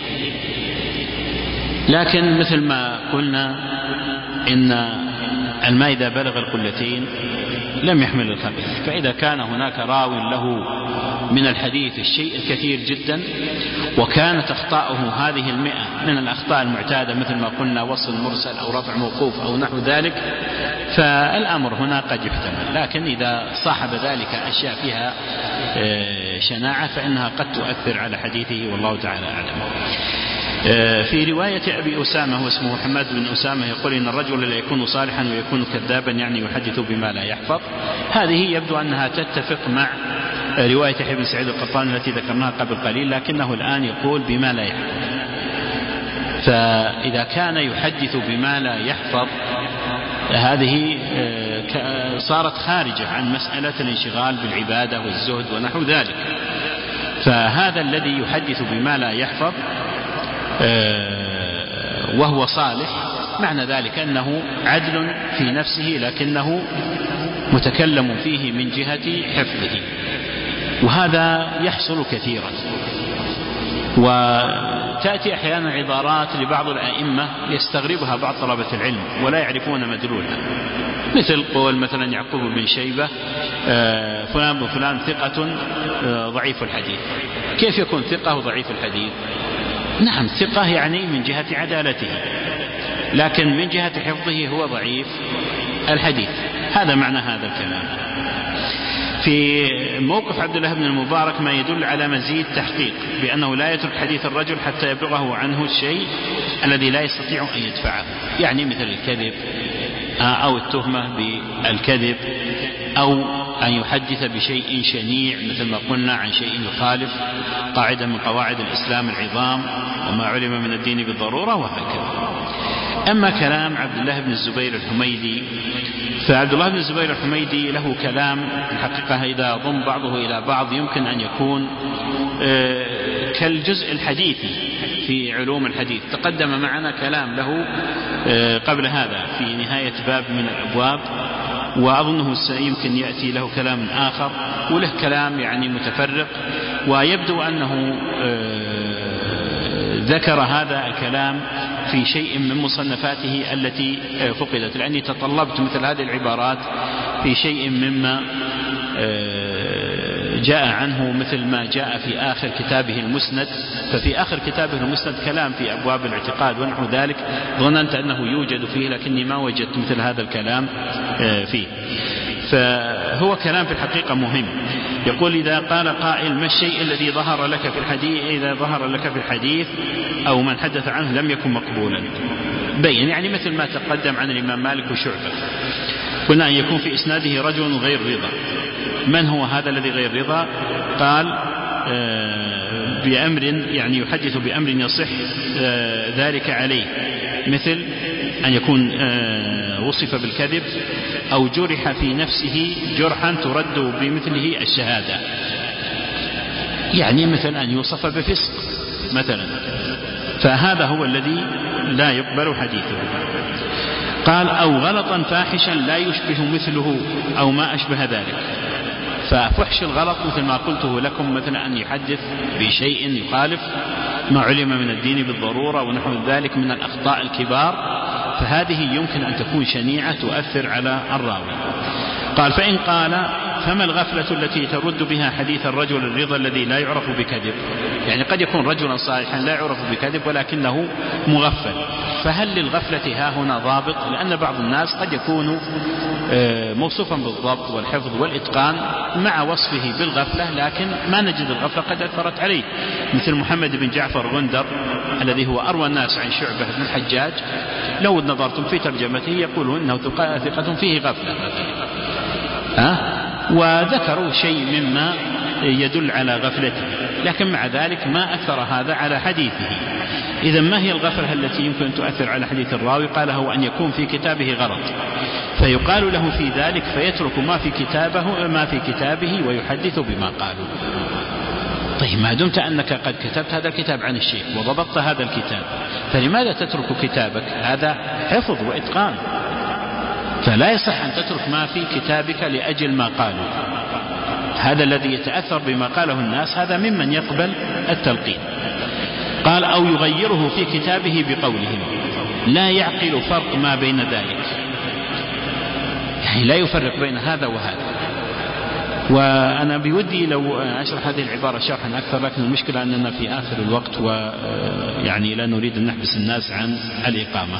لكن مثل ما قلنا إن الماء إذا بلغ القلتين لم يحمل الخبيث، فإذا كان هناك راو له من الحديث الشيء الكثير جدا وكانت أخطاؤه هذه المئة من الأخطاء المعتادة مثل ما قلنا وصل مرسل أو رفع موقوف أو نحو ذلك، فالأمر هنا قد يحتمل. لكن إذا صاحب ذلك أشياء فيها شناعة فإنها قد تؤثر على حديثه، والله تعالى أعلم. في رواية أبي أسامة واسمه حماد بن أسامة يقول إن الرجل لا يكون صالحا ويكون كذابا، يعني يحدث بما لا يحفظ. هذه يبدو أنها تتفق مع رواية يحيى بن سعيد القطان التي ذكرناها قبل قليل، لكنه الآن يقول بما لا يحفظ. فإذا كان يحدث بما لا يحفظ هذه صارت خارجة عن مسألة الانشغال بالعبادة والزهد ونحو ذلك. فهذا الذي يحدث بما لا يحفظ وهو صالح معنى ذلك أنه عدل في نفسه، لكنه متكلم فيه من جهة حفظه، وهذا يحصل كثيرا. وتأتي أحيانا عبارات لبعض الأئمة يستغربها بعض طلبة العلم ولا يعرفون مدلولها، مثل قول مثلا يعقوب بن شيبة فلان وفلان ثقة ضعيف الحديث. كيف يكون ثقة وضعيف الحديث؟ نعم ثقة يعني من جهة عدالته، لكن من جهة حفظه هو ضعيف الحديث. هذا معنى هذا الكلام. في موقف عبد الله بن المبارك ما يدل على مزيد تحقيق بأنه لا يترك حديث الرجل حتى يبلغه عنه الشيء الذي لا يستطيع أن يدفعه، يعني مثل الكذب أو التهمة بالكذب أو أن يحدث بشيء شنيع مثل ما قلنا عن شيء يخالف قاعدة من قواعد الإسلام العظام وما علم من الدين بالضرورة وهكذا. أما كلام عبد الله بن الزبير الحميدي، فعبد الله بن الزبير الحميدي له كلام الحقيقة إذا ضم بعضه إلى بعض يمكن أن يكون كالجزء الحديثي في علوم الحديث. تقدم معنا كلام له قبل هذا في نهاية باب من الأبواب، وأظنه يمكن يأتي له كلام آخر وله كلام يعني متفرق، ويبدو أنه ذكر هذا الكلام في شيء من مصنفاته التي فقدت، لأني تطلبت مثل هذه العبارات في شيء مما جاء عنه مثل ما جاء في آخر كتابه المسند. ففي آخر كتابه المسند كلام في أبواب الاعتقاد ونحو ذلك، ظننت أنه يوجد فيه لكني ما وجدت مثل هذا الكلام فيه. فهو كلام في الحقيقة مهم، يقول إذا قال قائل ما الشيء الذي ظهر لك في الحديث إذا ظهر لك في الحديث أو من حدث عنه لم يكن مقبولا؟ بين يعني مثل ما تقدم عن الإمام مالك وشعبة، قلنا أن يكون في إسناده رجل غير رضا. من هو هذا الذي غير رضا؟ قال آه بأمر يعني يحدث بأمر يصح آه ذلك عليه، مثل أن يكون آه وصف بالكذب أو جرح في نفسه جرحا ترد بمثله الشهادة، يعني مثل أن يوصف بفسق مثلا، فهذا هو الذي لا يقبل حديثه. قال أو غلطا فاحشا لا يشبه مثله أو ما أشبه ذلك. ففحش الغلط مثل ما قلته لكم، مثلا أن يحدث بشيء يخالف ما علم من الدين بالضرورة ونحو ذلك من الأخطاء الكبار، فهذه يمكن أن تكون شنيعة تؤثر على الراوي. قال فإن قال فما الغفلة التي ترد بها حديث الرجل الرضا الذي لا يعرف بكذب؟ يعني قد يكون رجلا صالحا لا يعرف بكذب ولكنه مغفل، فهل للغفلة ها هنا ضابط؟ لأن بعض الناس قد يكون موصوفا بالضبط والحفظ والإتقان مع وصفه بالغفلة، لكن ما نجد الغفلة قد أثرت عليه، مثل محمد بن جعفر غندر الذي هو أروى الناس عن شعبة بن الحجاج، لو نظرتم في ترجمته يقولون أنه ثقة فيه غفلة، ها؟ وذكروا شيء مما يدل على غفلته، لكن مع ذلك ما أثر هذا على حديثه. إذا ما هي الغفلة التي يمكن أن تؤثر على حديث الراوي؟ قال هو أن يكون في كتابه غلط فيقال له في ذلك فيترك ما في كتابه ما في كتابه ويحدث بما قالوا. طيب ما دمت أنك قد كتبت هذا الكتاب عن الشيخ وضبطت هذا الكتاب، فلماذا تترك كتابك؟ هذا حفظ وإتقان، فلا يصح أن تترك ما في كتابك لأجل ما قالوا. هذا الذي يتأثر بما قاله الناس هذا ممن يقبل التلقين. قال أو يغيره في كتابه بقولهم، لا يعقل فرق ما بين ذلك، يعني لا يفرق بين هذا وهذا. وأنا بودي لو أشرح هذه العبارة شرحا أكثر، لكن المشكلة أننا في آخر الوقت ويعني لا نريد أن نحبس الناس عن الإقامة.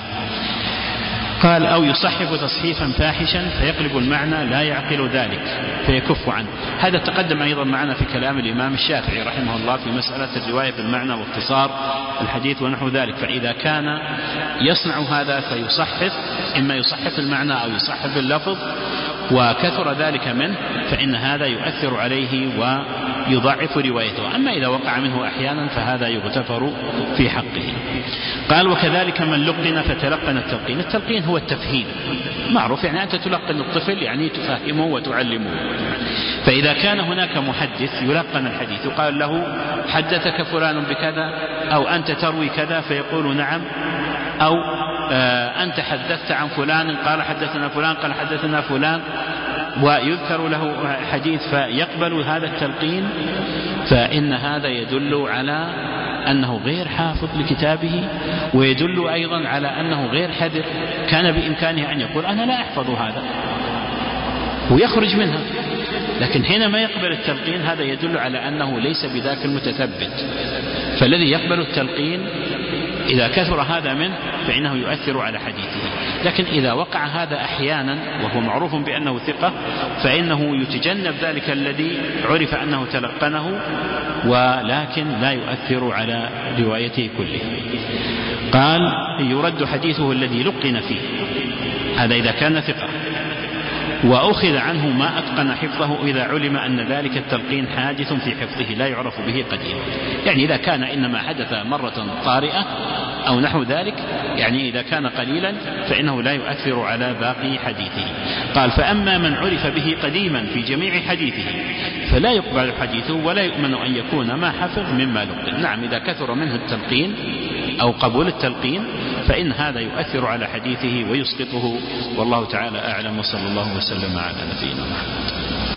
قال أو يصحف تصحيفا فاحشا فيقلب المعنى لا يعقل ذلك فيكف عنه. هذا تقدم أيضا معنا في كلام الإمام الشافعي رحمه الله في مسألة الرواية بالمعنى واختصار الحديث ونحو ذلك، فإذا كان يصنع هذا فيصحف، إما يصحف المعنى أو يصحف اللفظ وكثر ذلك منه، فإن هذا يؤثر عليه ويضعف روايته. أما إذا وقع منه أحيانا فهذا يغتفر في حقه. قال وكذلك من لقن فتلقن التلقين. التلقين هو التفهيم معروف، يعني أنت تلقن الطفل يعني تفهمه وتعلمه. فإذا كان هناك محدث يلقن الحديث يقال له حدثك فلان بكذا أو أنت تروي كذا فيقول نعم، أو آه أنت حدثت عن فلان قال حدثنا فلان قال حدثنا فلان، ويذكر له حديث فيقبل هذا التلقين، فإن هذا يدل على أنه غير حافظ لكتابه، ويدل أيضا على أنه غير حذر. كان بإمكانه أن يقول أنا لا أحفظ هذا ويخرج منها، لكن حينما يقبل التلقين هذا يدل على أنه ليس بذاك المتثبت. فالذي يقبل التلقين إذا كثر هذا منه فإنه يؤثر على حديثه، لكن إذا وقع هذا أحيانا وهو معروف بأنه ثقة فإنه يتجنب ذلك الذي عرف أنه تلقنه، ولكن لا يؤثر على روايته كله. قال يرد حديثه الذي لقن فيه، هذا إذا كان ثقة وأخذ عنه ما أتقن حفظه إذا علم أن ذلك التلقين حادث في حفظه لا يعرف به قديما. يعني إذا كان إنما حدث مرة طارئة أو نحو ذلك، يعني إذا كان قليلا فإنه لا يؤثر على باقي حديثه. قال فأما من عرف به قديما في جميع حديثه فلا يقبل حديثه ولا يؤمن أن يكون ما حفظ مما لقن. نعم إذا كثر منه التلقين أو قبول التلقين فإن هذا يؤثر على حديثه ويسقطه، والله تعالى أعلم، وصلى الله وسلم على نبينا محمد.